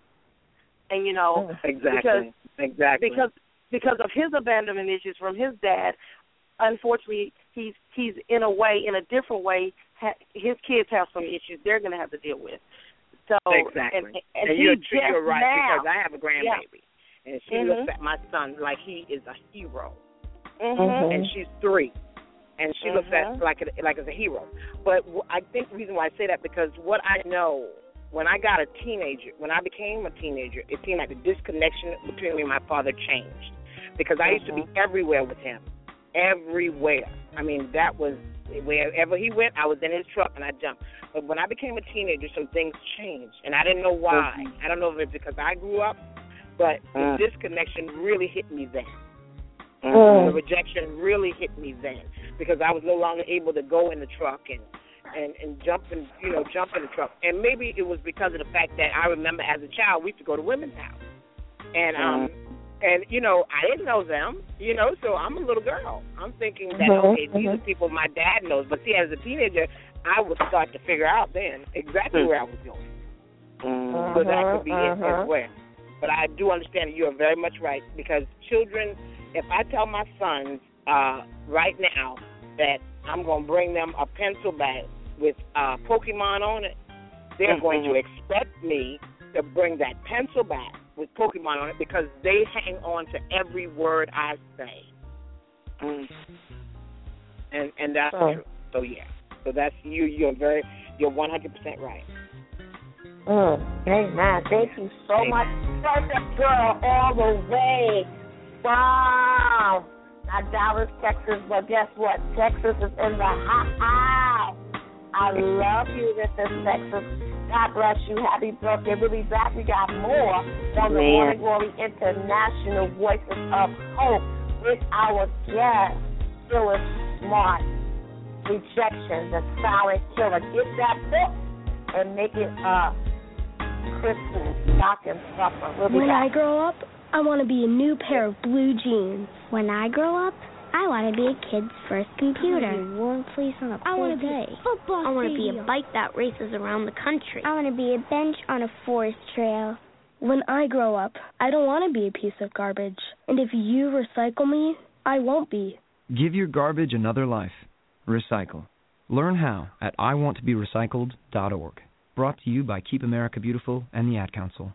and you know exactly because, exactly because because of his abandonment issues from his dad. Unfortunately, he's he's in a way in a different way. Ha, his kids have some issues they're going to have to deal with. So exactly, and, and, and he you're, just you're right now, because I have a grandbaby, yeah. and she mm-hmm. looks at my son like he is a hero, mm-hmm. and she's three. And she mm-hmm. looks at like a, like as a hero. But I think the reason why I say that because what I know when I got a teenager, when I became a teenager, it seemed like the disconnection between me and my father changed because I used mm-hmm. to be everywhere with him, everywhere. I mean that was wherever he went, I was in his truck and I jumped. But when I became a teenager, some things changed, and I didn't know why. Mm-hmm. I don't know if it's because I grew up, but mm-hmm. the disconnection really hit me then. Mm-hmm. The rejection really hit me then because I was no longer able to go in the truck and, and, and jump in, you know, jump in the truck. And maybe it was because of the fact that I remember as a child we used to go to women's house, and um, and you know I didn't know them, you know, so I'm a little girl. I'm thinking that mm-hmm. okay, these are people my dad knows, but see, as a teenager, I would start to figure out then exactly where I was going, mm-hmm. so that could be mm-hmm. it as well. But I do understand that you are very much right because children. If I tell my sons uh, right now that I'm going to bring them a pencil bag with uh, Pokemon on it, they're mm-hmm. going to expect me to bring that pencil bag with Pokemon on it because they hang on to every word I say. Mm. And and that's oh. true. So yeah. So that's you. You're very. You're one hundred percent right. Mm. Amen. Thank you so Amen. much. Perfect girl all the way. Wow. Not Dallas, Texas, but guess what? Texas is in the house. I love you, Missus Texas. God bless you. Happy birthday. We'll be back. We got more on the Morning Glory International Voices of Hope with our guest, Phyllis Smart. Rejection, the Silent Killer. Get that book and make it a Christmas stocking stuffer. We'll when back. I grow up, I want to be a new pair of blue jeans. When I grow up, I want to be a kid's first computer. I want to be warm fleece on a I want to be day. football I want to be stadium. a bike that races around the country. I want to be a bench on a forest trail. When I grow up, I don't want to be a piece of garbage. And if you recycle me, I won't be. Give your garbage another life. Recycle. Learn how at I want to be recycled dot org. Brought to you by Keep America Beautiful and the Ad Council.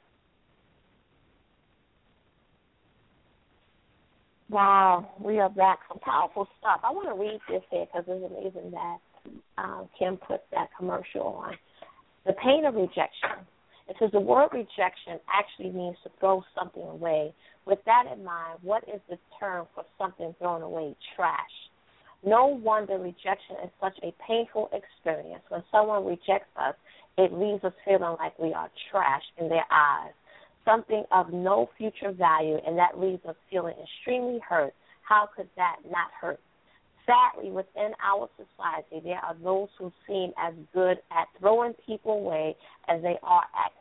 Wow, we are back. Some powerful stuff. I want to read this here because it's amazing that um, Kim put that commercial on. The pain of rejection. It says the word rejection actually means to throw something away. With that in mind, what is the term for something thrown away? Trash. No wonder rejection is such a painful experience. When someone rejects us, it leaves us feeling like we are trash in their eyes, something of no future value, and that leaves us feeling extremely hurt. How could that not hurt? Sadly, within our society, there are those who seem as good at throwing people away as they are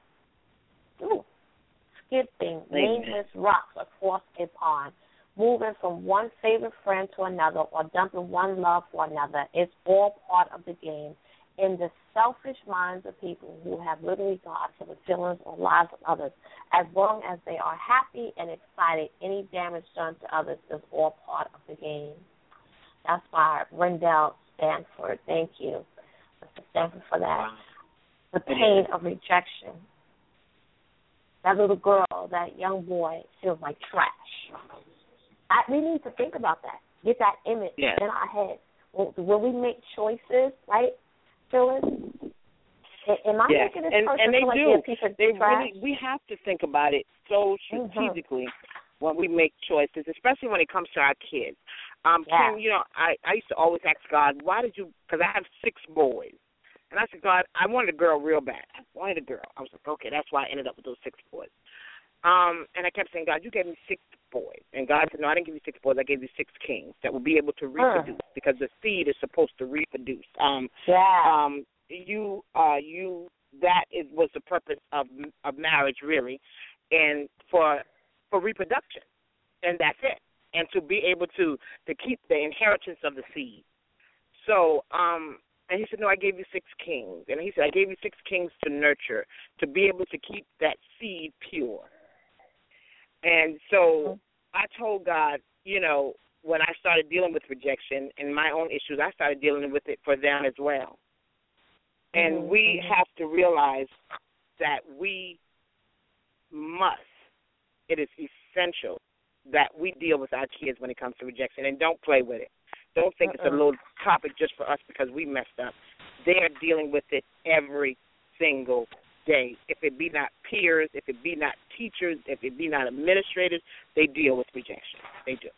at ooh, skipping nameless rocks across a pond, moving from one favorite friend to another, or dumping one love for another. It's all part of the game. In the selfish minds of people who have little regard for the feelings or lives of others, as long as they are happy and excited, any damage done to others is all part of the game. That's by Rendell Stanford. Thank you, Mister Stanford, for that. The pain of rejection. That little girl, that young boy feels like trash. I, we need to think about that. Get that image yes. in our head. When we make choices, right, Phyllis? Am I yes. making this and, person and they feel like do. they're a piece of they trash? really, we have to think about it so strategically mm-hmm. when we make choices, especially when it comes to our kids. Um, yeah. Kim, you know, I, I used to always ask God, why did you, because I have six boys. And I said, God, I wanted a girl real bad. I wanted a girl. I was like, okay, that's why I ended up with those six boys. Um, and I kept saying, God, you gave me six boys. And God said, no, I didn't give you six boys. I gave you six kings that will be able to reproduce uh. because the seed is supposed to reproduce. Um, yeah. Um, you, uh, you, that is was the purpose of of marriage, really, and for for reproduction, and that's it. And to be able to, to keep the inheritance of the seed. So, um, and he said, no, I gave you six kings. And he said, I gave you six kings to nurture, to be able to keep that seed pure. And so I told God, you know, when I started dealing with rejection and my own issues, I started dealing with it for them as well. And mm-hmm. we have to realize that we must, it is essential that we deal with our kids when it comes to rejection, and don't play with it. Don't think uh-uh. it's a little topic just for us because we messed up. They're dealing with it every single day. If it be not peers, if it be not teachers, if it be not administrators, they deal with rejection. They do.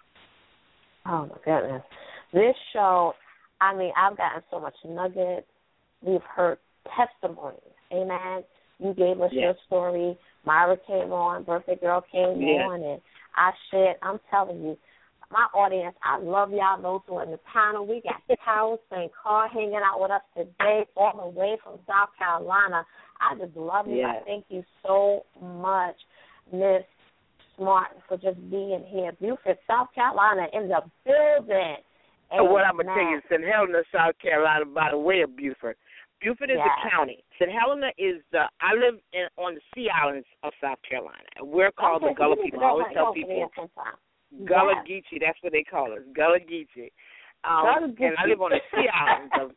Oh, my goodness. This show, I mean, I've gotten so much nuggets. We've heard testimonies. Amen. You gave us yes. your story. Myra came on. Birthday Girl came yes. on. And I shared. I'm telling you, my audience, I love y'all. Those who are in the panel. We got Carol Saint Carr hanging out with us today, all the way from South Carolina. I just love you. Yes. I thank you so much, Miss Martin, for just being here. Beaufort, South Carolina, in the building. And what I'm going to tell you, Saint Helena, South Carolina, by the way of Beaufort. Beaufort is yes. a county. Saint Helena is the, I live in, on the Sea Islands of South Carolina. We're called okay, the Gullah people. I always tell people, Gullah Geechee, that's what they call us, Gullah Geechee. Um, and I live on the Sea Islands of,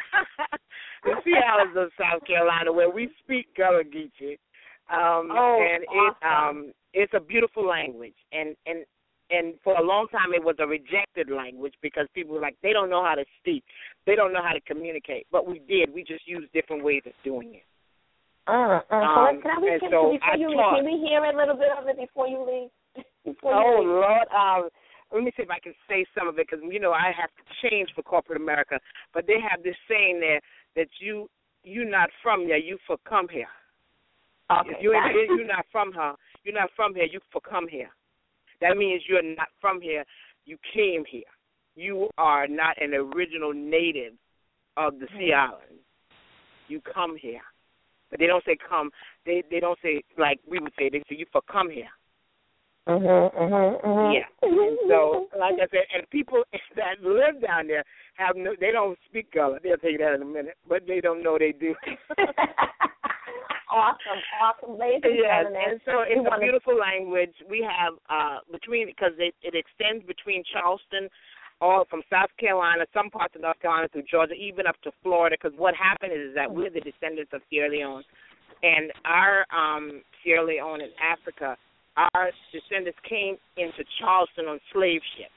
the Sea Islands of South Carolina, where we speak Gullah Geechee. Um, oh, and awesome. it um, it's a beautiful language. And, and And for a long time, it was a rejected language because people were like, they don't know how to speak. They don't know how to communicate. But we did. We just used different ways of doing it. Uh, uh, um, so can, we, can, so before you leave, can we hear a little bit of it before you leave? Before oh, you leave? Lord. Um, let me see if I can say some of it because, you know, I have to change for corporate America. But they have this saying there that you, you're not from here, you for come here. Okay. If you, you're not from here, you're not from here, you for come here. That means you're not from here. You came here. You are not an original native of the Sea Islands. You come here. But they don't say come. They they don't say like we would say. They say you for come here. Mhm, mhm, mhm. Yeah. And so, like I said, and people that live down there have no. They don't speak Gullah. They'll tell you that in a minute, but they don't know they do. awesome, awesome, ladies and Yes, gentlemen. and so it's we a wanna... beautiful language. We have uh, between because it, it extends between Charleston, all from South Carolina, some parts of North Carolina through Georgia, even up to Florida. Because what happened is that we're the descendants of Sierra Leone, and our um, Sierra Leone in Africa, our descendants came into Charleston on slave ships.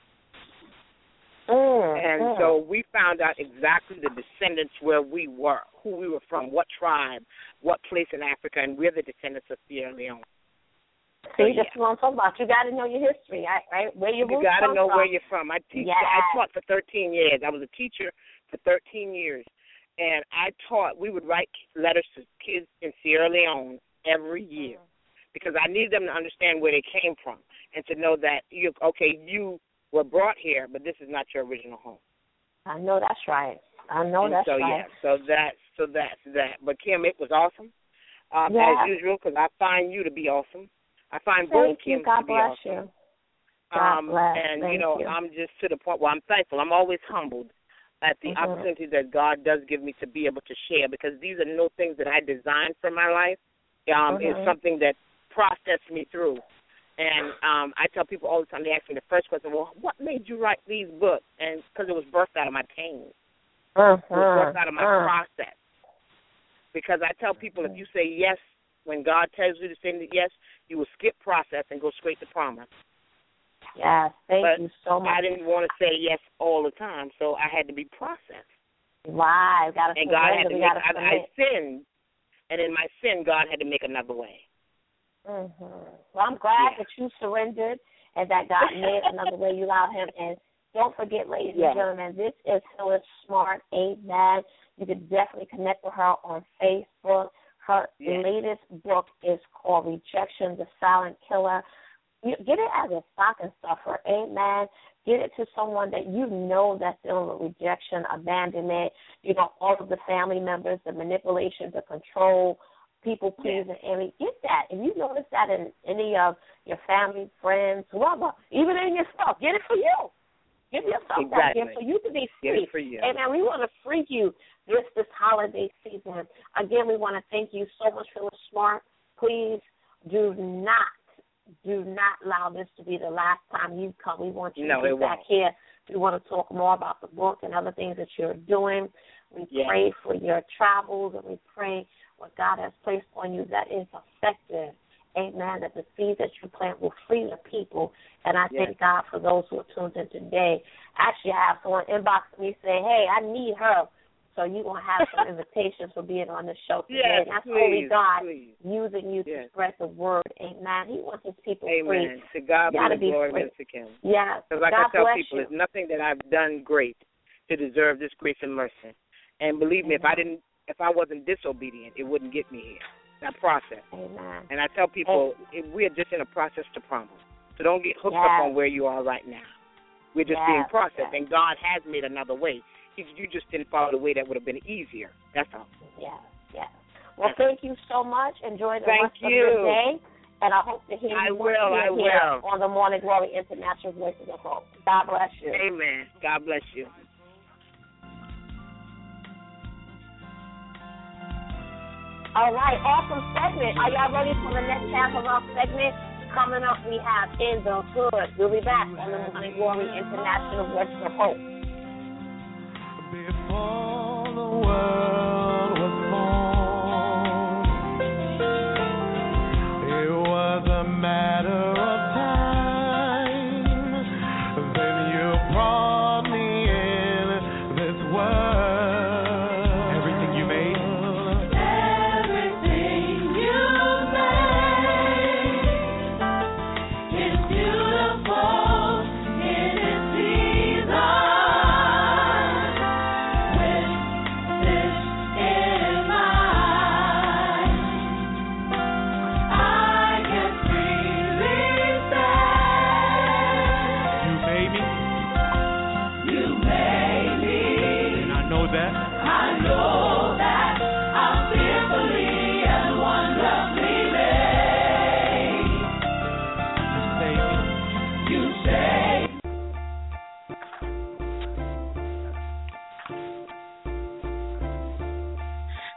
Mm, and mm. so we found out exactly the descendants where we were, who we were from, what tribe, what place in Africa, and we're the descendants of Sierra Leone. See, So, that's yeah. what I'm talking about. You got to know your history, right? right? Where your You roots got to come know from. where you're from. I teach. Yes. I taught for thirteen years. I was a teacher for thirteen years, and I taught. We would write letters to kids in Sierra Leone every year because I needed them to understand where they came from and to know that you okay you. were brought here, but this is not your original home. I know that's right. I know and that's so, right. Yeah, so that's so that's that. But Kim, it was awesome, um, yeah. as usual, because I find you to be awesome. I find Thank both you. Kims God to be bless awesome. you. God Um, bless. and Thank you know, you. I'm just to the point where I'm thankful. I'm always humbled at the mm-hmm. opportunity that God does give me to be able to share, because these are no things that I designed for my life. Um, mm-hmm. It's something that processed me through. And um, I tell people all the time, they ask me the first question, well, what made you write these books? And because it was birthed out of my pain. Uh-huh. It was birthed out of my uh-huh. process. Because I tell people, if you say yes, when God tells you to say yes, you will skip process and go straight to promise. Yes, thank but you so much. I didn't want to say yes all the time, so I had to be processed. Right. Gotta and God had to we make, gotta I, I sinned, and in my sin, God had to make another way. Mm-hmm. Well, I'm glad yeah. that you surrendered and that God made another way. You allowed him. And don't forget, ladies yeah. and gentlemen, this is Phyllis Smart, Amen. You can definitely connect with her on Facebook. Her yeah. latest book is called Rejection, the Silent Killer. You get it as a stocking stuffer, amen. Get it to someone that you know that's dealing with rejection, abandonment, you know, all of the family members, the manipulation, the control, people pleasing, yeah. and get that. If you notice that in any of your family, friends, whoever, even in yourself, get it for you. Give yourself exactly. that gift so you can be free. Get it for you. And we want to free you this this holiday season. Again, we want to thank you so much, Phyllis Smart. Please do not, do not allow this to be the last time you come. We want you no, to be back won't. here. We want to talk more about the book and other things that you're doing. We yes. pray for your travels, and we pray what God has placed on you that is effective. Amen. That the seeds that you plant will free the people. And I yes. thank God for those who are tuned in today. Actually, I have someone inbox me say, hey, I need her. So you're going to have some invitations for being on the show today. Yes, That's please, only God please. using you yes. to spread the word. Amen. He wants his people Amen. free. To God be the be glory, free. Mister Kim. Yes. Because like God I tell bless people, you. it's nothing that I've done great to deserve this grace and mercy. And believe me, Amen. if I didn't, if I wasn't disobedient, it wouldn't get me here. That process. Amen. And I tell people, if we're just in a process to promise. So don't get hooked yes. up on where you are right now. We're just yes. being processed, yes. and God has made another way. You just didn't follow the way that would have been easier. That's all. Yes, yes. Well, thank you so much. Enjoy the Thank rest you. of your day. And I hope to hear you I more will, I here will. on the Morning Glory International Voices of Hope. God bless you. Amen. God bless you. All right, awesome segment. Are y'all ready for the next half of our segment? Coming up, we have In the Hood. We'll be back on the Morning Glory International Voices of Hope. Before the world was born, it was a matter of time. Then you brought me in this world. Everything you made. Everything you made is beautiful in its season. When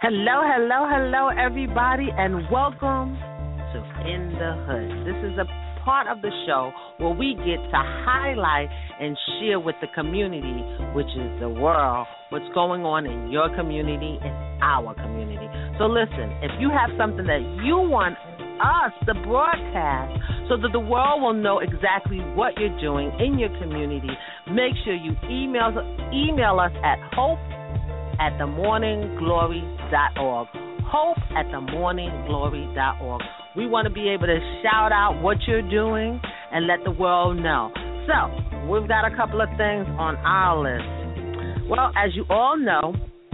Hello, hello, hello, everybody, and welcome to In the Hood. This is a part of the show where we get to highlight and share with the community, which is the world, what's going on in your community and our community. So listen, if you have something that you want us to broadcast so that the world will know exactly what you're doing in your community, make sure you email, email us at hope at the morning glory dot org. Hope at the morning glory dot org. We want to be able to shout out what you're doing and let the world know. So, we've got a couple of things on our list. Well, as you all know,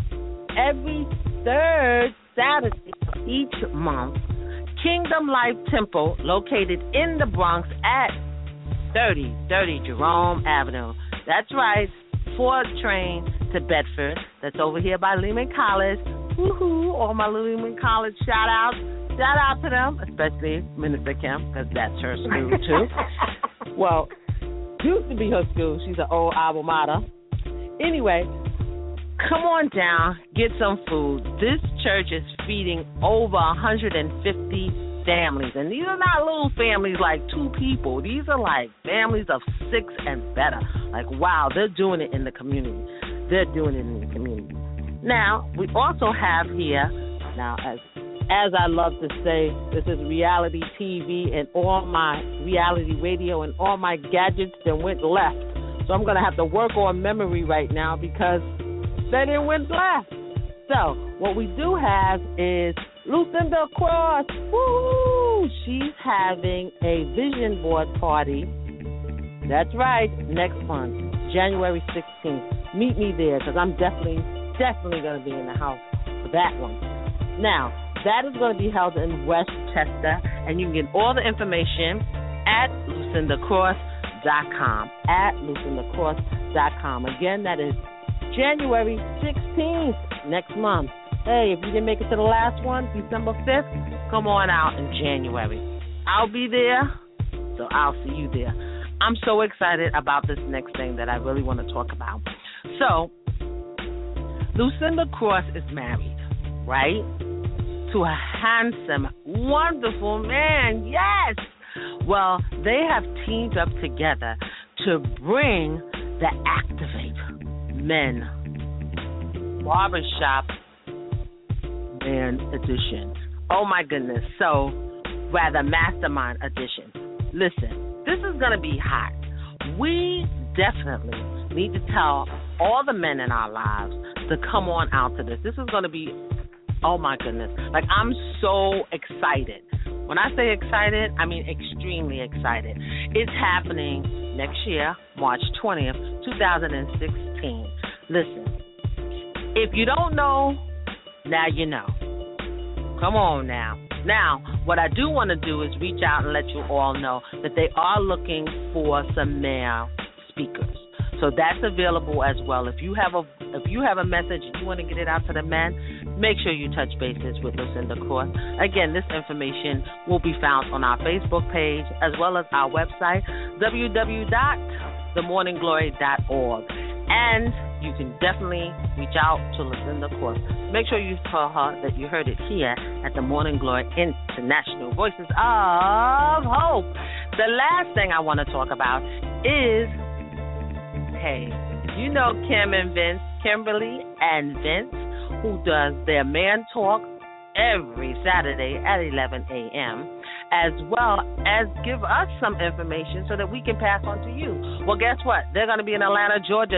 every third Saturday of each month, Kingdom Life Temple, located in the Bronx at thirty thirty Jerome Avenue. That's right, Ford train to Bedford. That's over here by Lehman College. Woohoo! All my Lehman College shout outs. Shout out to them, especially Minister Kim, because that's her school too. Well, used to be her school. She's an old alma mater. Anyway, come on down, get some food. This church is feeding over one hundred fifty families. And these are not little families like two people. These are like families of six and better. Like, wow, they're doing it in the community. They're doing it in the community. Now, we also have here, now as as I love to say, this is reality T V and all my reality radio and all my gadgets that went left. So I'm going to have to work on memory right now because they didn't went left. So what we do have is Lucinda Cross. Woo! She's having a vision board party. That's right, next month, January sixteenth. Meet me there because I'm definitely, definitely going to be in the house for that one. Now, that is going to be held in Westchester, and you can get all the information at lucinda cross dot com, at lucinda cross dot com. Again, that is January sixteenth, next month. Hey, if you didn't make it to the last one, December fifth, come on out in January. I'll be there, so I'll see you there. I'm so excited about this next thing that I really want to talk about. So, Lucinda Cross is married, right, to a handsome, wonderful man. Yes! Well, they have teamed up together to bring the Activate Men Barbershop Man Edition. Oh, my goodness. So, rather, Mastermind Edition. Listen, this is going to be hot. We definitely need to tell all the men in our lives to come on out to this. This is going to be, oh my goodness. Like, I'm so excited. When I say excited, I mean extremely excited. It's happening next year, March twentieth, twenty sixteen. Listen, if you don't know, now you know. Come on now. Now, what I do want to do is reach out and let you all know that they are looking for some male speakers. So that's available as well. If you have a if you have a message and you want to get it out to the men, make sure you touch bases with Lucinda Cross. Again, this information will be found on our Facebook page as well as our website, w w w dot the morning glory dot org. And you can definitely reach out to Lucinda Cross. Make sure you tell her that you heard it here at the Morning Glory International Voices of Hope. The last thing I want to talk about is, hey, you know Kim and Vince, Kimberly and Vince, who does their Man Talk every Saturday at eleven a.m., as well as give us some information so that we can pass on to you. Well, guess what? They're going to be in Atlanta, Georgia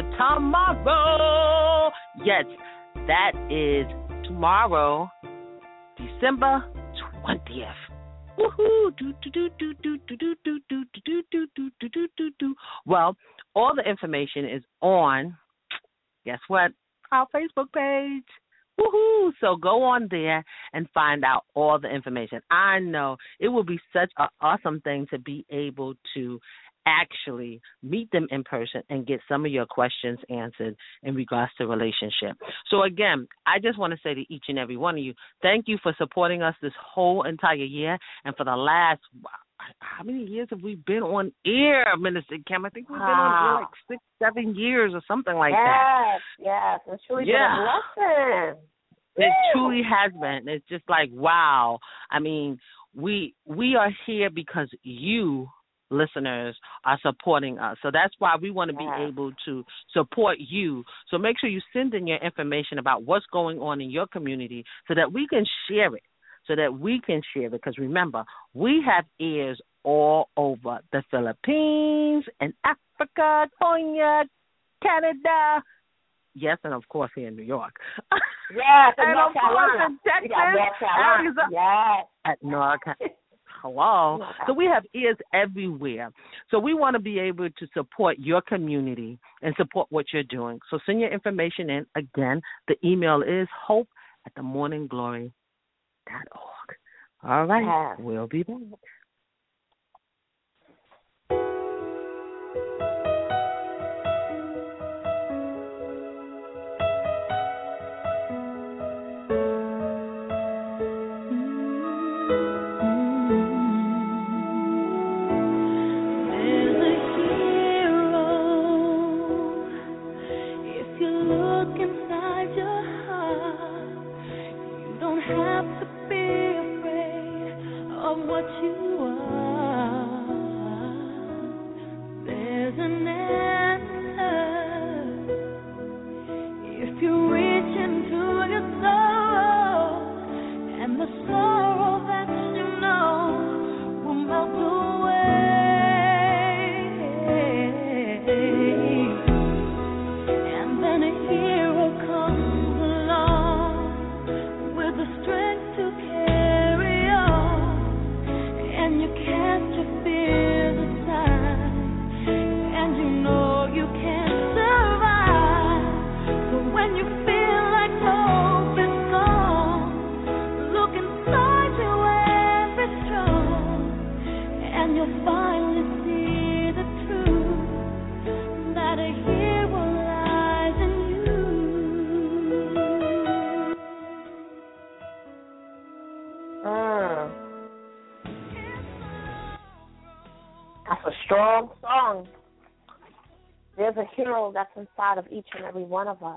tomorrow. Yes, that is tomorrow, December twentieth. Woohoo! Do do do do do do do do do do do do do do do. Well, all the information is on, guess what? Our Facebook page. Woohoo! So go on there and find out all the information. I know it will be such an awesome thing to be able to actually meet them in person and get some of your questions answered in regards to relationship. So again, I just want to say to each and every one of you, thank you for supporting us this whole entire year. And for the last, how many years have we been on air, Minister Kim? I think we've been wow. on air like six, seven years or something like yes, that. Yes, yes. It's truly yeah. been a blessing. It truly has been. It's just like, wow. I mean, we we are here because you, listeners, are supporting us. So that's why we want to be Yeah. able to support you. So make sure you send in your information about what's going on in your community so that we can share it, so that we can share it. Because remember, we have ears all over the Philippines and Africa, California, Canada. Yes, and of course here in New York. Yes, and North of course Carolina. in Texas, We got North Carolina. Arizona. Yes. At North Carolina. Hello. North So we have ears everywhere. So we want to be able to support your community and support what you're doing. So send your information in. Again, the email is hope at the morning glory dot org. All right. Yes. We'll be back. There's a hero. If you look inside your heart, you don't have to be afraid of what you are. There's an answer. If you reach into your sorrow, and the sorrow that you know will melt away. And then a hero comes along with the strength to carry on, and you cast your fears aside, and you know you can survive. So when you feel like hope is gone, look inside you and be strong, and you'll finally see the truth that a hero lies in you. Mm. That's a strong song. There's a hero that's inside of each and every one of us.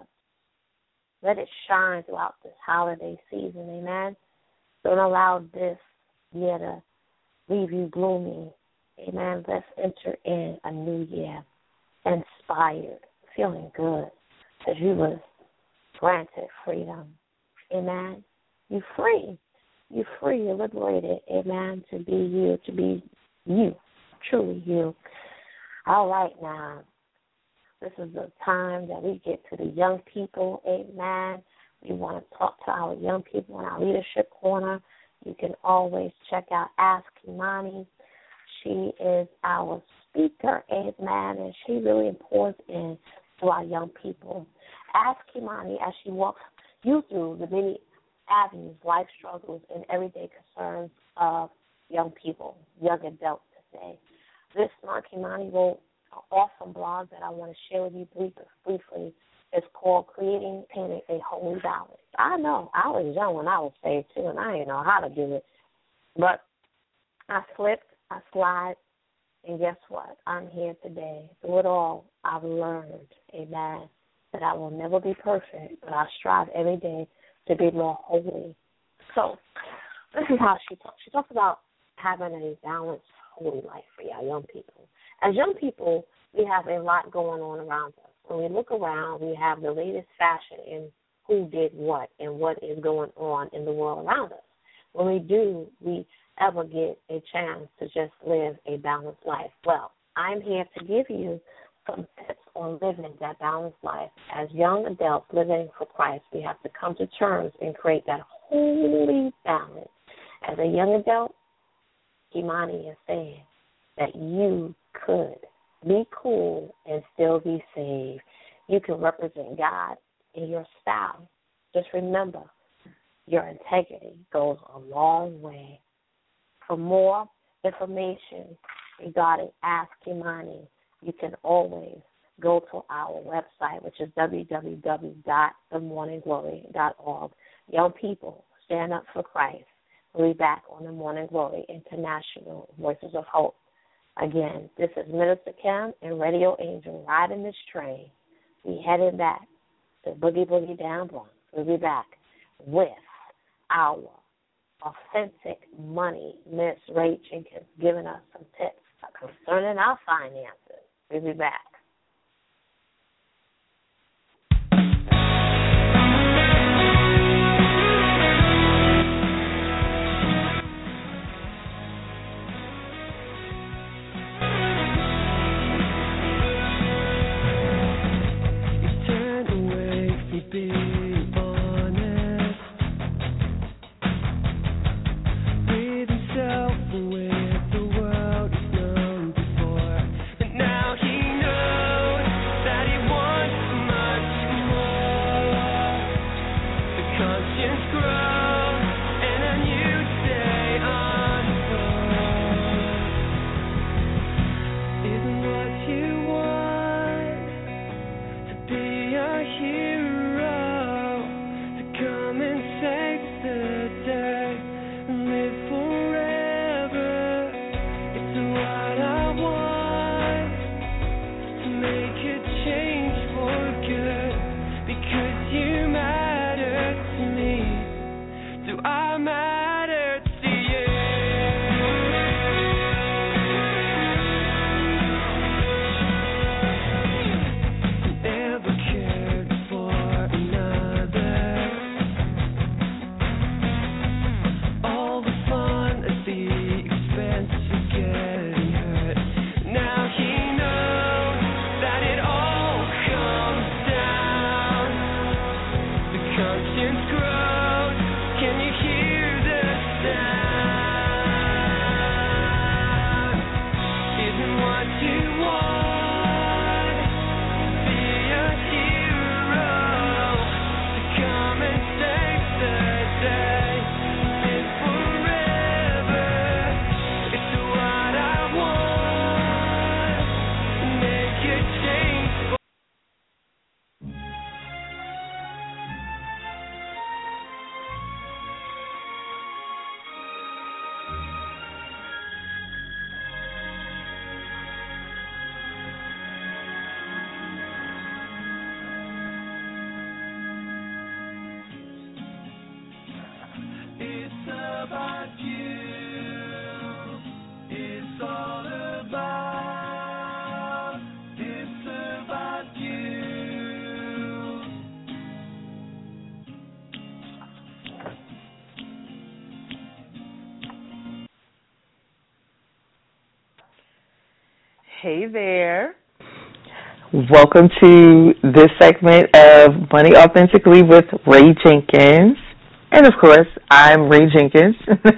Let it shine throughout this holiday season, amen? Don't allow this year to leave you gloomy, amen? Let's enter in a new year inspired, feeling good, because you was granted freedom, amen? You free. You free. You're liberated, amen, to be you, to be you, truly you. All right, now. This is the time that we get to the young people, amen. We want to talk to our young people in our leadership corner. You can always check out Ask Imani. She is our speaker, amen, and she really pours in to our young people. Ask Imani as she walks you through the many avenues, life struggles, and everyday concerns of young people, young adults to say. This month, Imani wrote an awesome blog that I want to share with you brief, briefly. It's called Creating Painting a Holy Balance. I know, I was young when I was saved too, and I didn't know how to do it. But I slipped, I slide, and guess what? I'm here today. Through it all, I've learned, amen, that I will never be perfect, but I strive every day to be more holy. So this is how she talks. She talks about having a balanced, holy life for our young people. As young people, we have a lot going on around us. When we look around, we have the latest fashion in who did what and what is going on in the world around us. When we do, we ever get a chance to just live a balanced life. Well, I'm here to give you some tips on living that balanced life. As young adults living for Christ, we have to come to terms and create that holy balance. As a young adult, Imani is saying that you could be cool and still be saved. You can represent God in your style. Just remember, your integrity goes a long way. For more information regarding Ask Imani, you can always go to our website, which is w w w dot the morning glory dot org. Young people, stand up for Christ. We'll be back on the Morning Glory International Voices of Hope. Again, this is Minister Kim and Radio Angel riding this train. We headed back to Boogie Boogie Down Bronx. We'll be back with our authentic money, Miss Ray Jenkins, giving us some tips concerning our finances. We'll be back. Hey there. Welcome to this segment of Money Authentically with Ray Jenkins. And of course, I'm Ray Jenkins.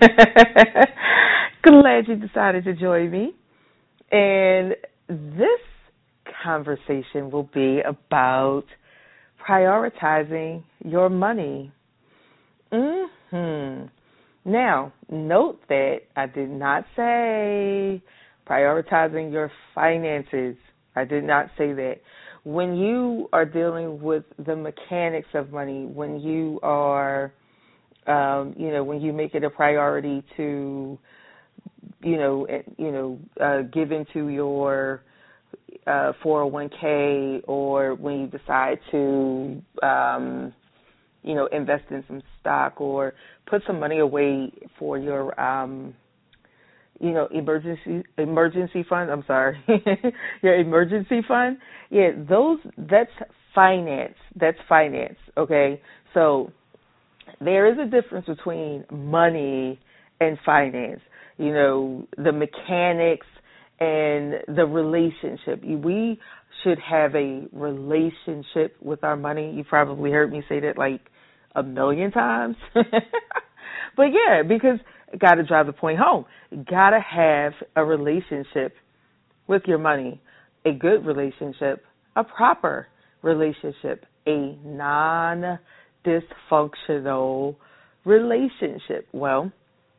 Glad you decided to join me. And this conversation will be about prioritizing your money. Mm-hmm. Now, note that I did not say prioritizing your finances. I did not say that. When you are dealing with the mechanics of money, when you are, um, you know, when you make it a priority to, you know, you know, uh, give into your uh, four oh one k, or when you decide to, um, you know, invest in some stock or put some money away for your um, you know, emergency emergency fund. I'm sorry, your emergency fund. Yeah, those. That's finance. That's finance. Okay, so there is a difference between money and finance. You know, the mechanics and the relationship. We should have a relationship with our money. You probably heard me say that like a million times. But yeah, because got to drive the point home. Got to have a relationship with your money, a good relationship, a proper relationship, a non-dysfunctional relationship. Well,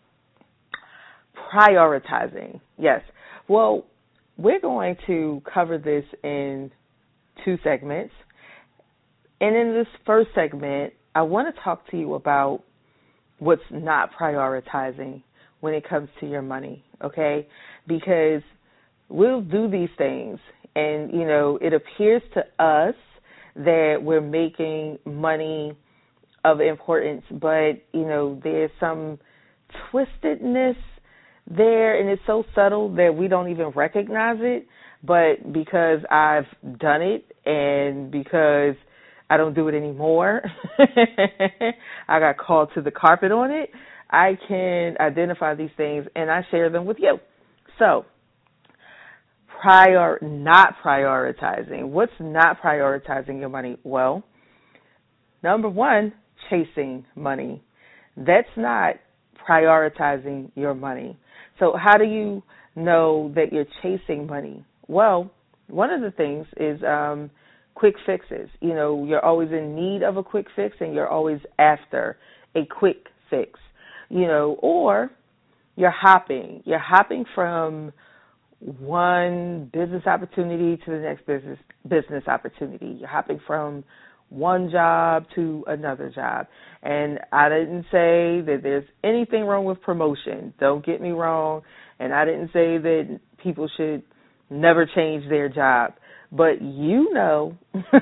prioritizing, yes. Well, we're going to cover this in two segments. And in this first segment, I want to talk to you about what's not prioritizing when it comes to your money, okay? Because we'll do these things, and, you know, it appears to us that we're making money of importance, but, you know, there's some twistedness there, and it's so subtle that we don't even recognize it. But because I've done it and because I don't do it anymore, I got called to the carpet on it, I can identify these things and I share them with you. So, prior, not prioritizing. What's not prioritizing your money? Well, number one, chasing money. That's not prioritizing your money. So how do you know that you're chasing money? Well, one of the things is um, quick fixes. You know, you're always in need of a quick fix and you're always after a quick fix. You know, or you're hopping. You're hopping from one business opportunity to the next business business opportunity. You're hopping from one job to another job. And I didn't say that there's anything wrong with promotion. Don't get me wrong. And I didn't say that people should never change their job. But you know,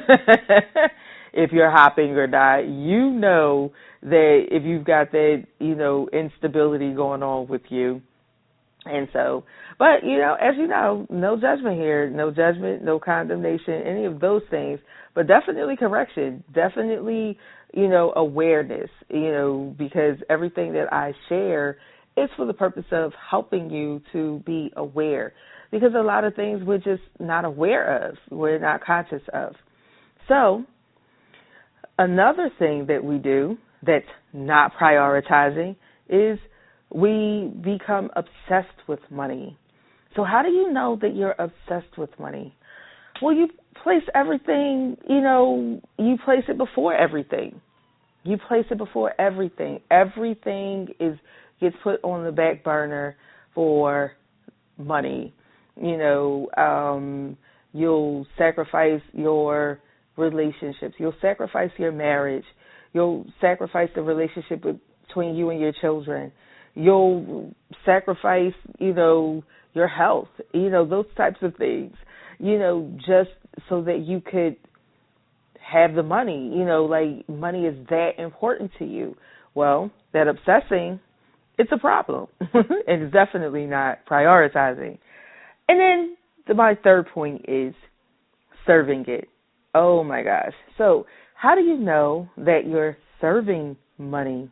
if you're hopping or not, you know that if you've got that, you know, instability going on with you. And so, but, you know, as you know, no judgment here, no judgment, no condemnation, any of those things, but definitely correction, definitely, you know, awareness, you know, because everything that I share is for the purpose of helping you to be aware, because a lot of things we're just not aware of, we're not conscious of. So, another thing that we do that's not prioritizing is we become obsessed with money. So how do you know that you're obsessed with money? Well, you place everything, you know, you place it before everything. You place it before everything. Everything is gets put on the back burner for money. You know, um, you'll sacrifice your relationships. You'll sacrifice your marriage. You'll sacrifice the relationship between you and your children. You'll sacrifice, you know, your health, you know, those types of things, you know, just so that you could have the money, you know, like money is that important to you. Well, that obsessing, it's a problem. And it's definitely not prioritizing. And then the, my third point is serving it. Oh, my gosh. So how do you know that you're serving money?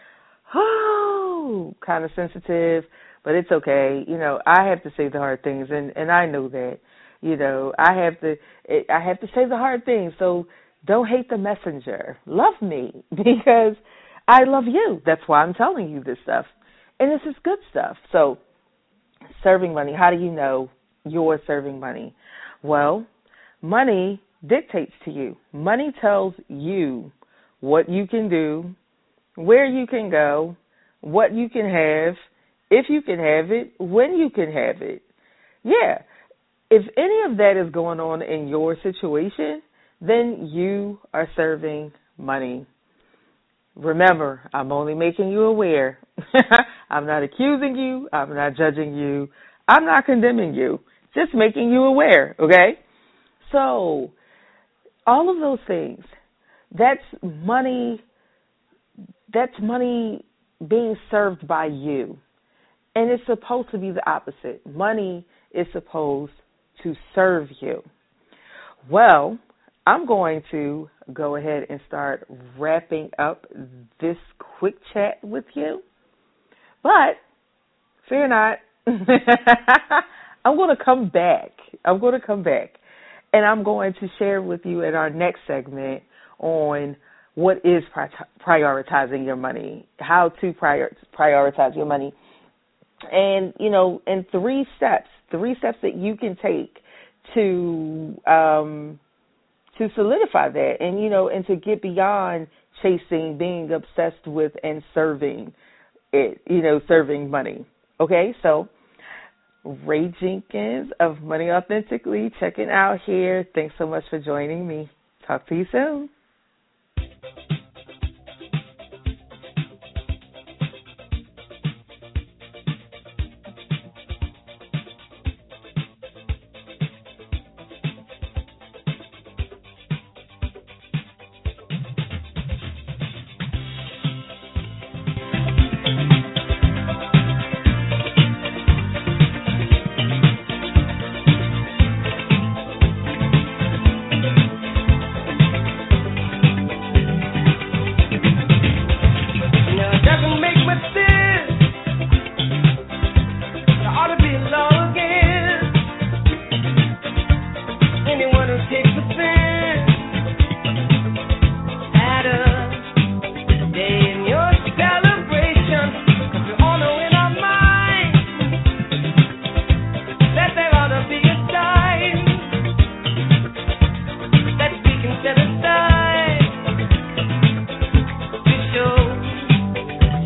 Oh, kind of sensitive, but it's okay. You know, I have to say the hard things, and, and I know that. You know, I have to it, I have to say the hard things, so don't hate the messenger. Love me, because I love you. That's why I'm telling you this stuff. And this is good stuff. So, serving money, how do you know you're serving money? Well, money dictates to you. Money tells you what you can do, where you can go, what you can have, if you can have it, when you can have it. Yeah. If any of that is going on in your situation, then you are serving money. Remember, I'm only making you aware. I'm not accusing you. I'm not judging you. I'm not condemning you. Just making you aware, okay? So, all of those things, that's money. That's money being served by you. And it's supposed to be the opposite. Money is supposed to serve you. Well, I'm going to go ahead and start wrapping up this quick chat with you. But fear not. I'm going to come back. I'm going to come back. And I'm going to share with you in our next segment on what is prioritizing your money, how to prior, prioritize your money. And, you know, in three steps, three steps that you can take to um, to solidify that and, you know, and to get beyond chasing, being obsessed with, and serving it, you know, serving money. Okay, so Ray Jenkins of Money Authentically checking out here. Thanks so much for joining me. Talk to you soon.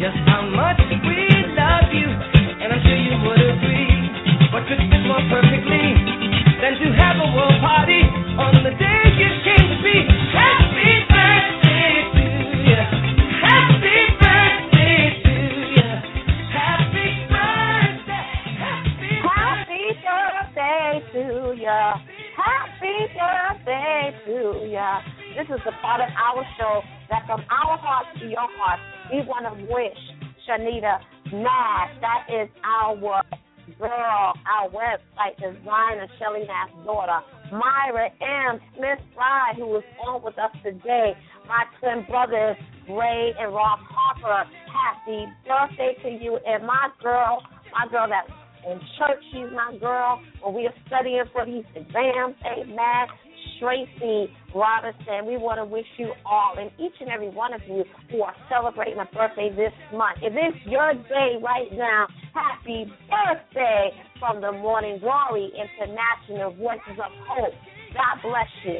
just how much we love you, and I'm sure you would agree. What could fit more perfectly than to have a world party on the day you came to be? Happy birthday to you. Happy birthday to you. Happy birthday. Happy birthday to you. Happy birthday to you. This is the part of our show that from our hearts to your heart, we want to wish Shanita Nash, that is our girl, our website designer, Shelly Nash's daughter, Myra M. Smith-Fry, who is on with us today, my twin brothers, Ray and Rob Harper. Happy birthday to you, and my girl, my girl that's in church, she's my girl, when we are studying for these exams, amen, Tracy Robinson. We want to wish you all, and each and every one of you who are celebrating a birthday this month. If it's your day right now, happy birthday from the Morning Glory International Voices of Hope. God bless you.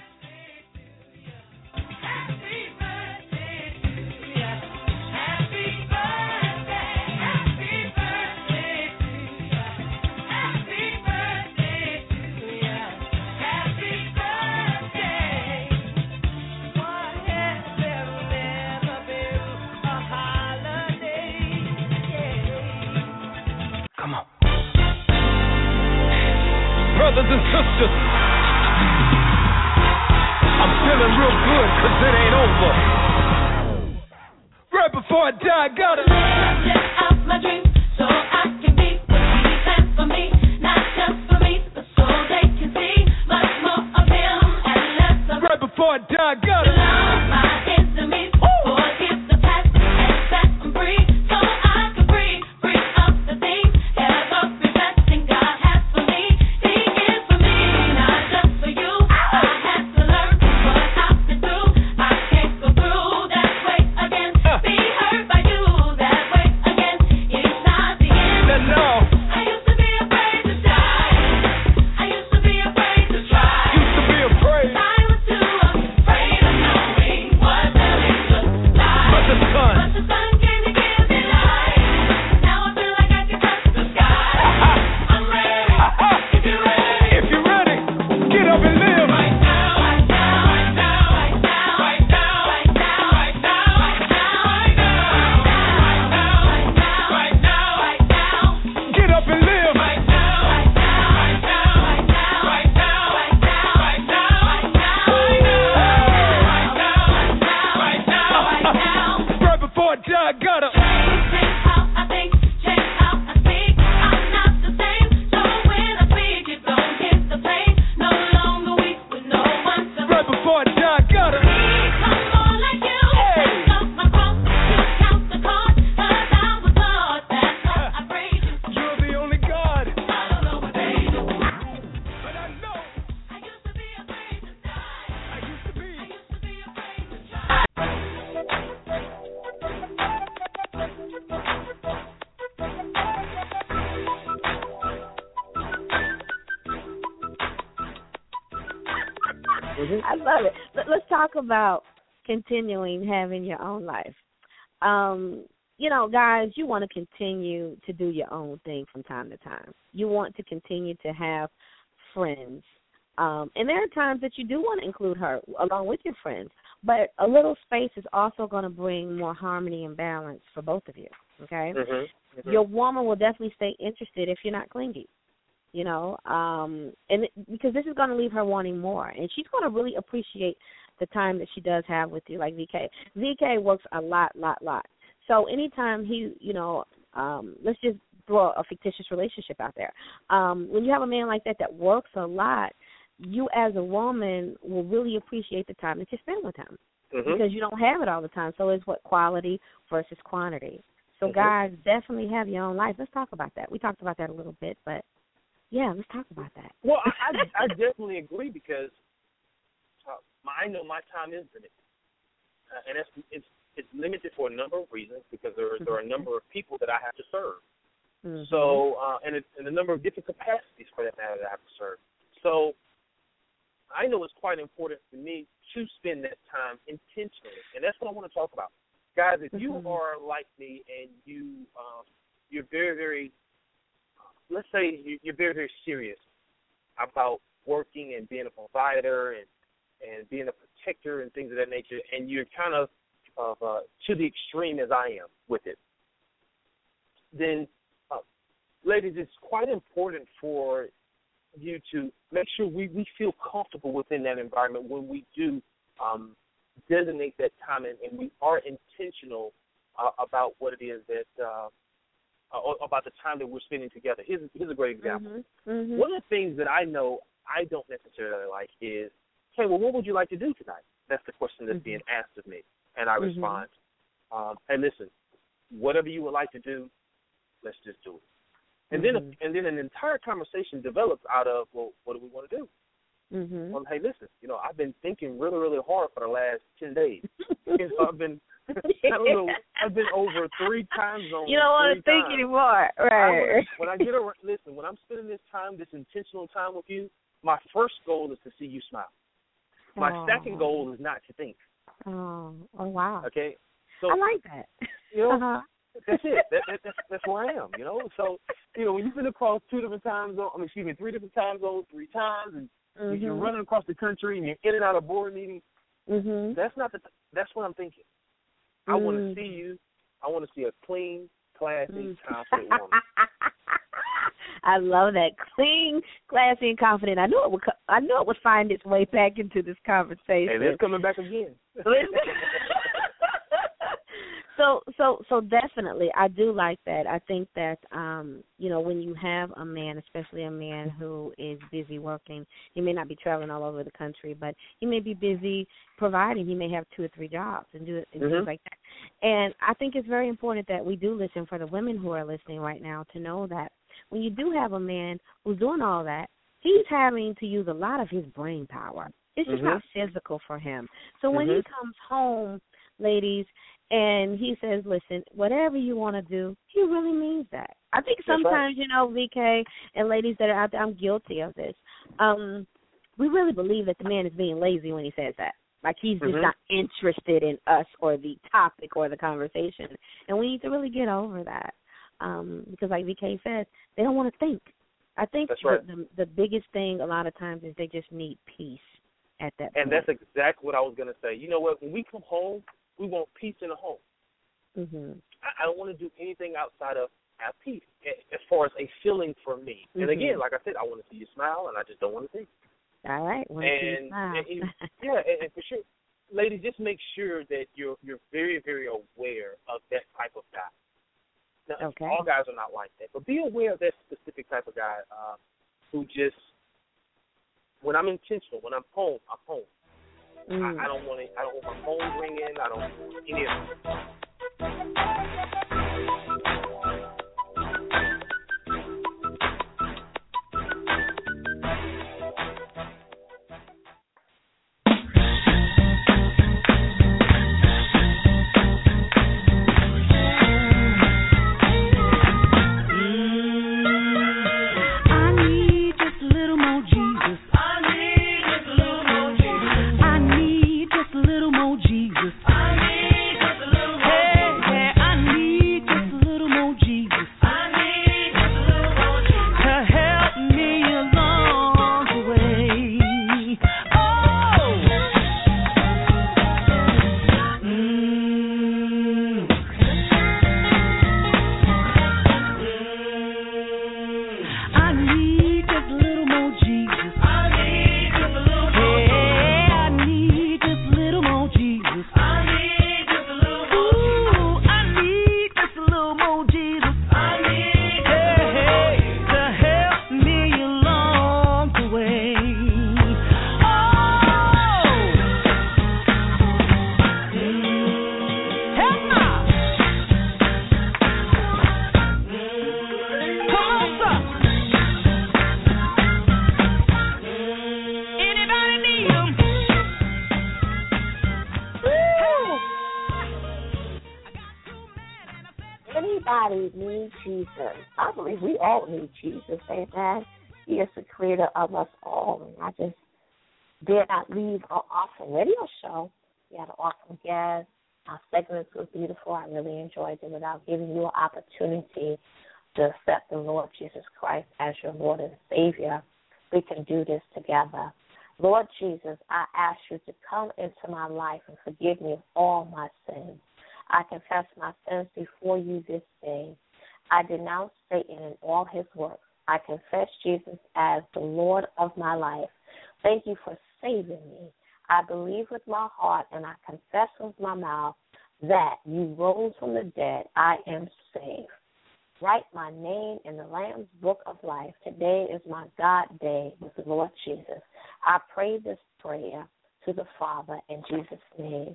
Brothers and sisters, I'm feeling real good because it ain't over. Right before I die, I gotta live out my dreams so I can be what he planned for me. Not just for me, but so they can see much more of him and less of me. Right before I die, I gotta love my enemies, forgive the past, and set them free so I can breathe, free up the things ever preventing God has for me. I love it. Let, let's talk about continuing having your own life. Um, you know, guys, you want to continue to do your own thing from time to time. You want to continue to have friends. Um, and there are times that you do want to include her along with your friends. But a little space is also going to bring more harmony and balance for both of you, okay? Mm-hmm. Mm-hmm. Your woman will definitely stay interested if you're not clingy. You know, um, and it, because this is going to leave her wanting more, and she's going to really appreciate the time that she does have with you, like V K. V K works a lot, lot, lot. So anytime he, you know, um, let's just throw a fictitious relationship out there. Um, when you have a man like that that works a lot, you as a woman will really appreciate the time that you spend with him mm-hmm. because you don't have it all the time. So it's what quality versus quantity. So mm-hmm. guys, definitely have your own life. Let's talk about that. We talked about that a little bit, but. Yeah, let's talk about that. Well, I, I, I definitely agree because uh, I know my time is limited, uh, and it's, it's it's limited for a number of reasons because there there are a number of people that I have to serve. Mm-hmm. So uh, and, it, and a number of different capacities for that matter that I have to serve. So I know it's quite important for me to spend that time intentionally, and that's what I want to talk about. Guys, if you Mhm. are like me and you, um, you're very, very, let's say you- you're very, very serious about working and being a provider and, and being a protector and things of that nature, and you're kind of, of uh, to the extreme as I am with it, then, uh, ladies, it's quite important for you to make sure we, we feel comfortable within that environment when we do um, designate that time and, and we are intentional uh, about what it is that, uh, uh, about the time that we're spending together. Here's, here's a great example. Mm-hmm. Mm-hmm. One of the things that I know I don't necessarily like is, hey, well, what would you like to do tonight? That's the question that's mm-hmm. being asked of me. And I mm-hmm. respond, um, hey, listen, whatever you would like to do, let's just do it. And mm-hmm. then and then an entire conversation develops out of, well, what do we want to do? Mm-hmm. Well, hey, listen, you know, I've been thinking really, really hard for the last ten days. You know, I've been, I don't know, I've been over three time zones. You don't want to think times. anymore, right? I, when I get around, listen, when I'm spending this time, this intentional time with you, my first goal is to see you smile. My oh. second goal is not to think. Oh, oh wow. Okay, so I like that. You know, uh-huh. that's it. That, that, that's that's where I am. You know, so you know when you've been across two different time zones, I mean, excuse me, three different time zones, three times, and mm-hmm. you're running across the country and you're in and out of board meetings. Mm-hmm. That's not the. That's what I'm thinking. I mm. want to see you. I want to see a clean, classy, mm. confident woman. I love that, clean, classy, and confident. I knew it would. I knew it would find its way back into this conversation. And it's coming back again. So, so, so definitely, I do like that. I think that, um, you know, when you have a man, especially a man who is busy working, he may not be traveling all over the country, but he may be busy providing. He may have two or three jobs and do it and mm-hmm. things like that. And I think it's very important that we do listen for the women who are listening right now to know that when you do have a man who's doing all that, he's having to use a lot of his brain power. It's just mm-hmm. not physical for him. So when mm-hmm. he comes home, ladies, and he says, listen, whatever you want to do, he really means that. I think sometimes, right. you know, V K and ladies that are out there, I'm guilty of this. Um, we really believe that the man is being lazy when he says that. Like he's just mm-hmm. not interested in us or the topic or the conversation. And we need to really get over that. Um, because like V K said, they don't want to think. I think that's right. the, the, the biggest thing a lot of times is they just need peace at that and point. And that's exactly what I was going to say. You know what? When we come home, we want peace in the home. Mm-hmm. I, I don't want to do anything outside of have peace as far as a feeling for me. Mm-hmm. And again, like I said, I want to see you smile, and I just don't want to think. All right. Want to see you smile. And, and, yeah, and, and for sure, ladies, just make sure that you're you're very, very aware of that type of guy. Now, okay. all guys are not like that, but be aware of that specific type of guy uh, who just, when I'm intentional, when I'm home, I'm home. Mm. I, I don't want to. I don't want my phone ringing. I don't want any of it. Anybody needs Jesus. I believe we all need Jesus. Amen. He is the creator of us all. And I just dare not leave our awesome radio show. We had an awesome guest. Our segments were beautiful. I really enjoyed it. Without giving you an opportunity to accept the Lord Jesus Christ as your Lord and Savior, we can do this together. Lord Jesus, I ask you to come into my life and forgive me of all my sins. I confess my sins before you this day. I denounce Satan and all his works. I confess Jesus as the Lord of my life. Thank you for saving me. I believe with my heart and I confess with my mouth that you rose from the dead. I am saved. Write my name in the Lamb's Book of Life. Today is my God day with the Lord Jesus. I pray this prayer to the Father in Jesus' name.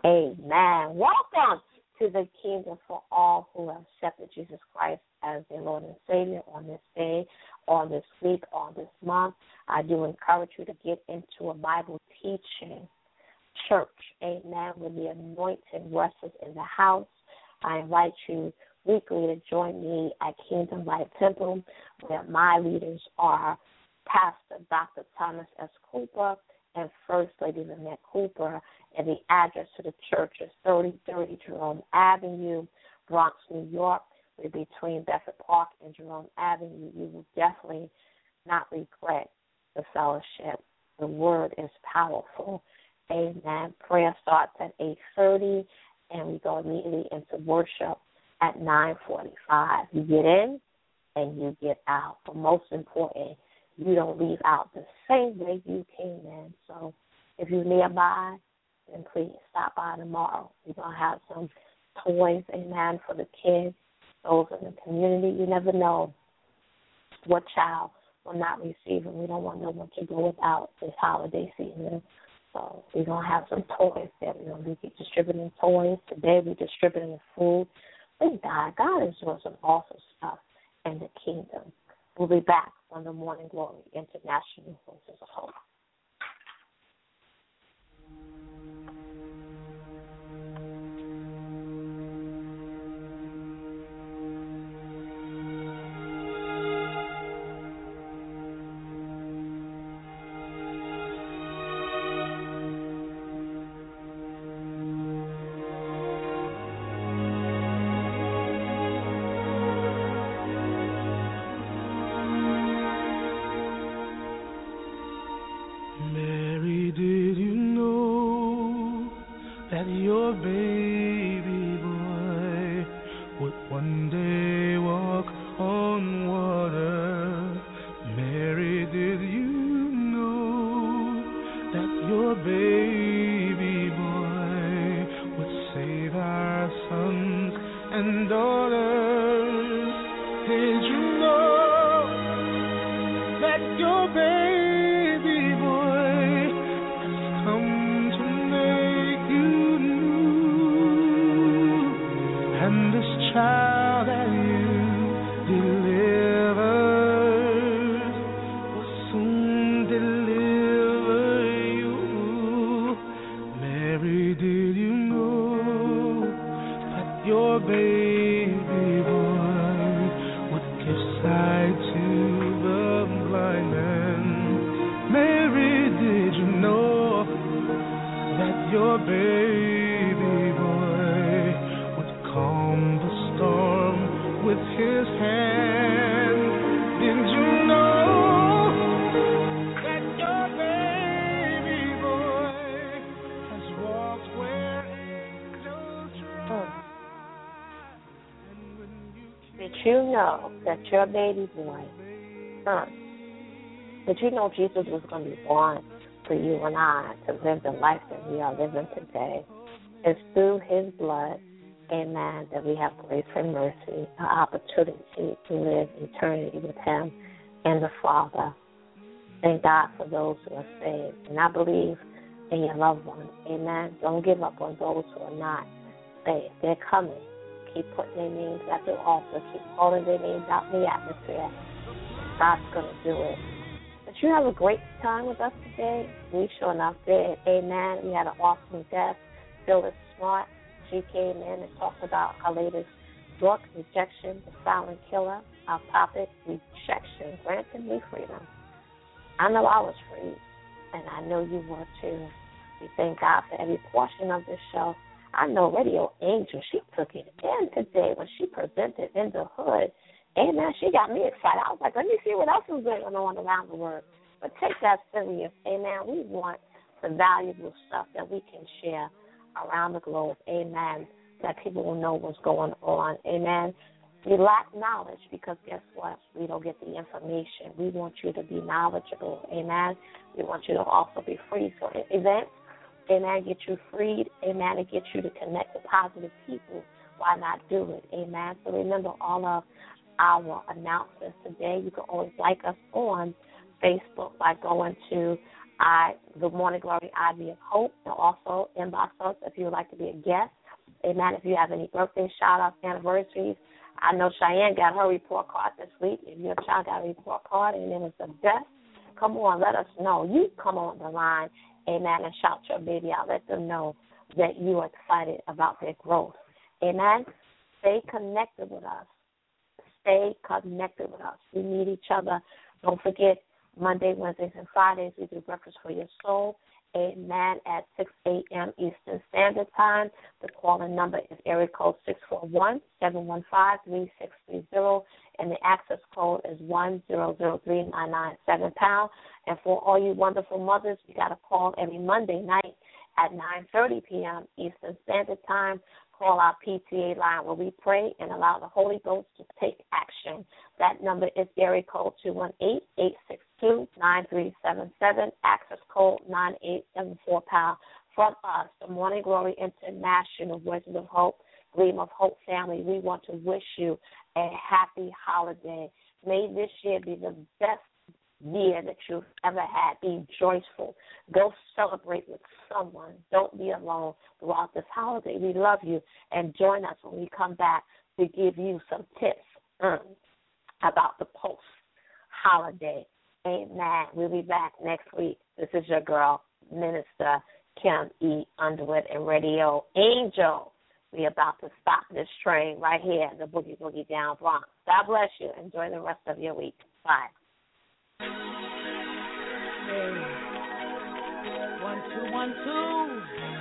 Amen. Welcome to the kingdom for all who have accepted Jesus Christ as their Lord and Savior on this day, on this week, on this month. I do encourage you to get into a Bible teaching church, amen, where the anointing rests in the house. I invite you weekly to join me at Kingdom Life Temple, where my leaders are Pastor Doctor Thomas S. Cooper and First Lady Lynette Cooper, and the address to the church is thirty thirty Jerome Avenue, Bronx, New York. We're between Bedford Park and Jerome Avenue. You will definitely not regret the fellowship. The word is powerful. Amen. Prayer starts at eight thirty, and we go immediately into worship at nine forty-five. You get in and you get out. But most important, you don't leave out the same way you came in. So if you're nearby, then please stop by tomorrow. We're going to have some toys, amen, for the kids, those in the community. You never know what child will not receive them. We don't want no one to go without this holiday season. So we're going to have some toys that we're going to be distributing toys. Today we're distributing food. Thank God. God is doing some awesome stuff in the kingdom. We'll be back on the Morning Glory International Voices of Hope. Your baby boy, son. But you know Jesus was going to be born for you and I to live the life that we are living today. It's through his blood, amen, that we have grace and mercy, an opportunity to live eternity with him and the Father. Thank God for those who are saved. And I believe in your loved ones, amen. Don't give up on those who are not saved. They're coming. Keep putting their names at the altar. Keep calling their names out in the atmosphere. God's going to do it. But you have a great time with us today. We sure enough did. Amen. We had an awesome guest, Phyllis Smart. She came in and talked about our latest book, Rejection, the Silent Killer. Our topic, rejection, granting me freedom. I know I was free, and I know you were too. We thank God for every portion of this show. I know Radio Angel, she took it in today when she presented in the hood. Amen. She got me excited. I was like, let me see what else is going on around the world. But take that serious. Amen. We want the valuable stuff that we can share around the globe. Amen. That people will know what's going on. Amen. We lack knowledge because guess what? We don't get the information. We want you to be knowledgeable. Amen. We want you to also be free. So events, amen, get you freed. Amen. And get you to connect with positive people. Why not do it? Amen. So remember all of our announcements today. You can always like us on Facebook by going to I, the Morning Glory Ivy of Hope, and also inbox us if you would like to be a guest. Amen. If you have any birthday shout-outs, anniversaries, I know Cheyenne got her report card this week. If your child got a report card and it was the best, come on, let us know. You come on the line, amen, and shout your baby out. Let them know that you are excited about their growth. Amen. Stay connected with us. Stay connected with us. We need each other. Don't forget, Monday, Wednesdays, and Fridays, we do Breakfast for Your Soul. Amen. At six a.m. Eastern Standard Time. The calling number is area code six four one, seven one five, three six three zero, and the access code is one zero zero three nine nine seven pound. And for all you wonderful mothers, you got a call every Monday night at nine thirty p.m. Eastern Standard Time. Call our P T A line where we pray and allow the Holy Ghost to take action. That number is area code two one eight, eight six two, nine three seven seven, access code nine eight seven four pound. From us, the Morning Glory International Voices of Hope, Gleam of Hope family, we want to wish you a happy holiday. May this year be the best year that you've ever had. Be joyful. Go celebrate with someone. Don't be alone throughout this holiday. We love you, and join us when we come back to give you some tips mm, about the post-holiday. Amen. We'll be back next week. This is your girl, Minister Kim E. Underwood, and Radio Angel. We're about to stop this train right here in the Boogie Boogie Down Bronx. God bless you. Enjoy the rest of your week. Bye. Hey. One, two, one, two.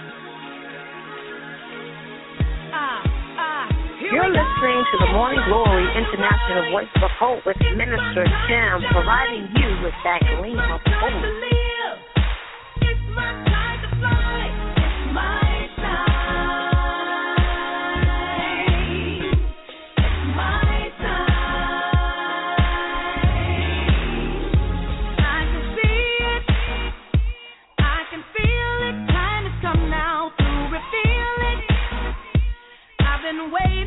Ah, ah. You're listening to the Morning Glory International Voice of Hope with Minister Kim, providing you with that gleam of hope. It's my time to fly. It's my wait.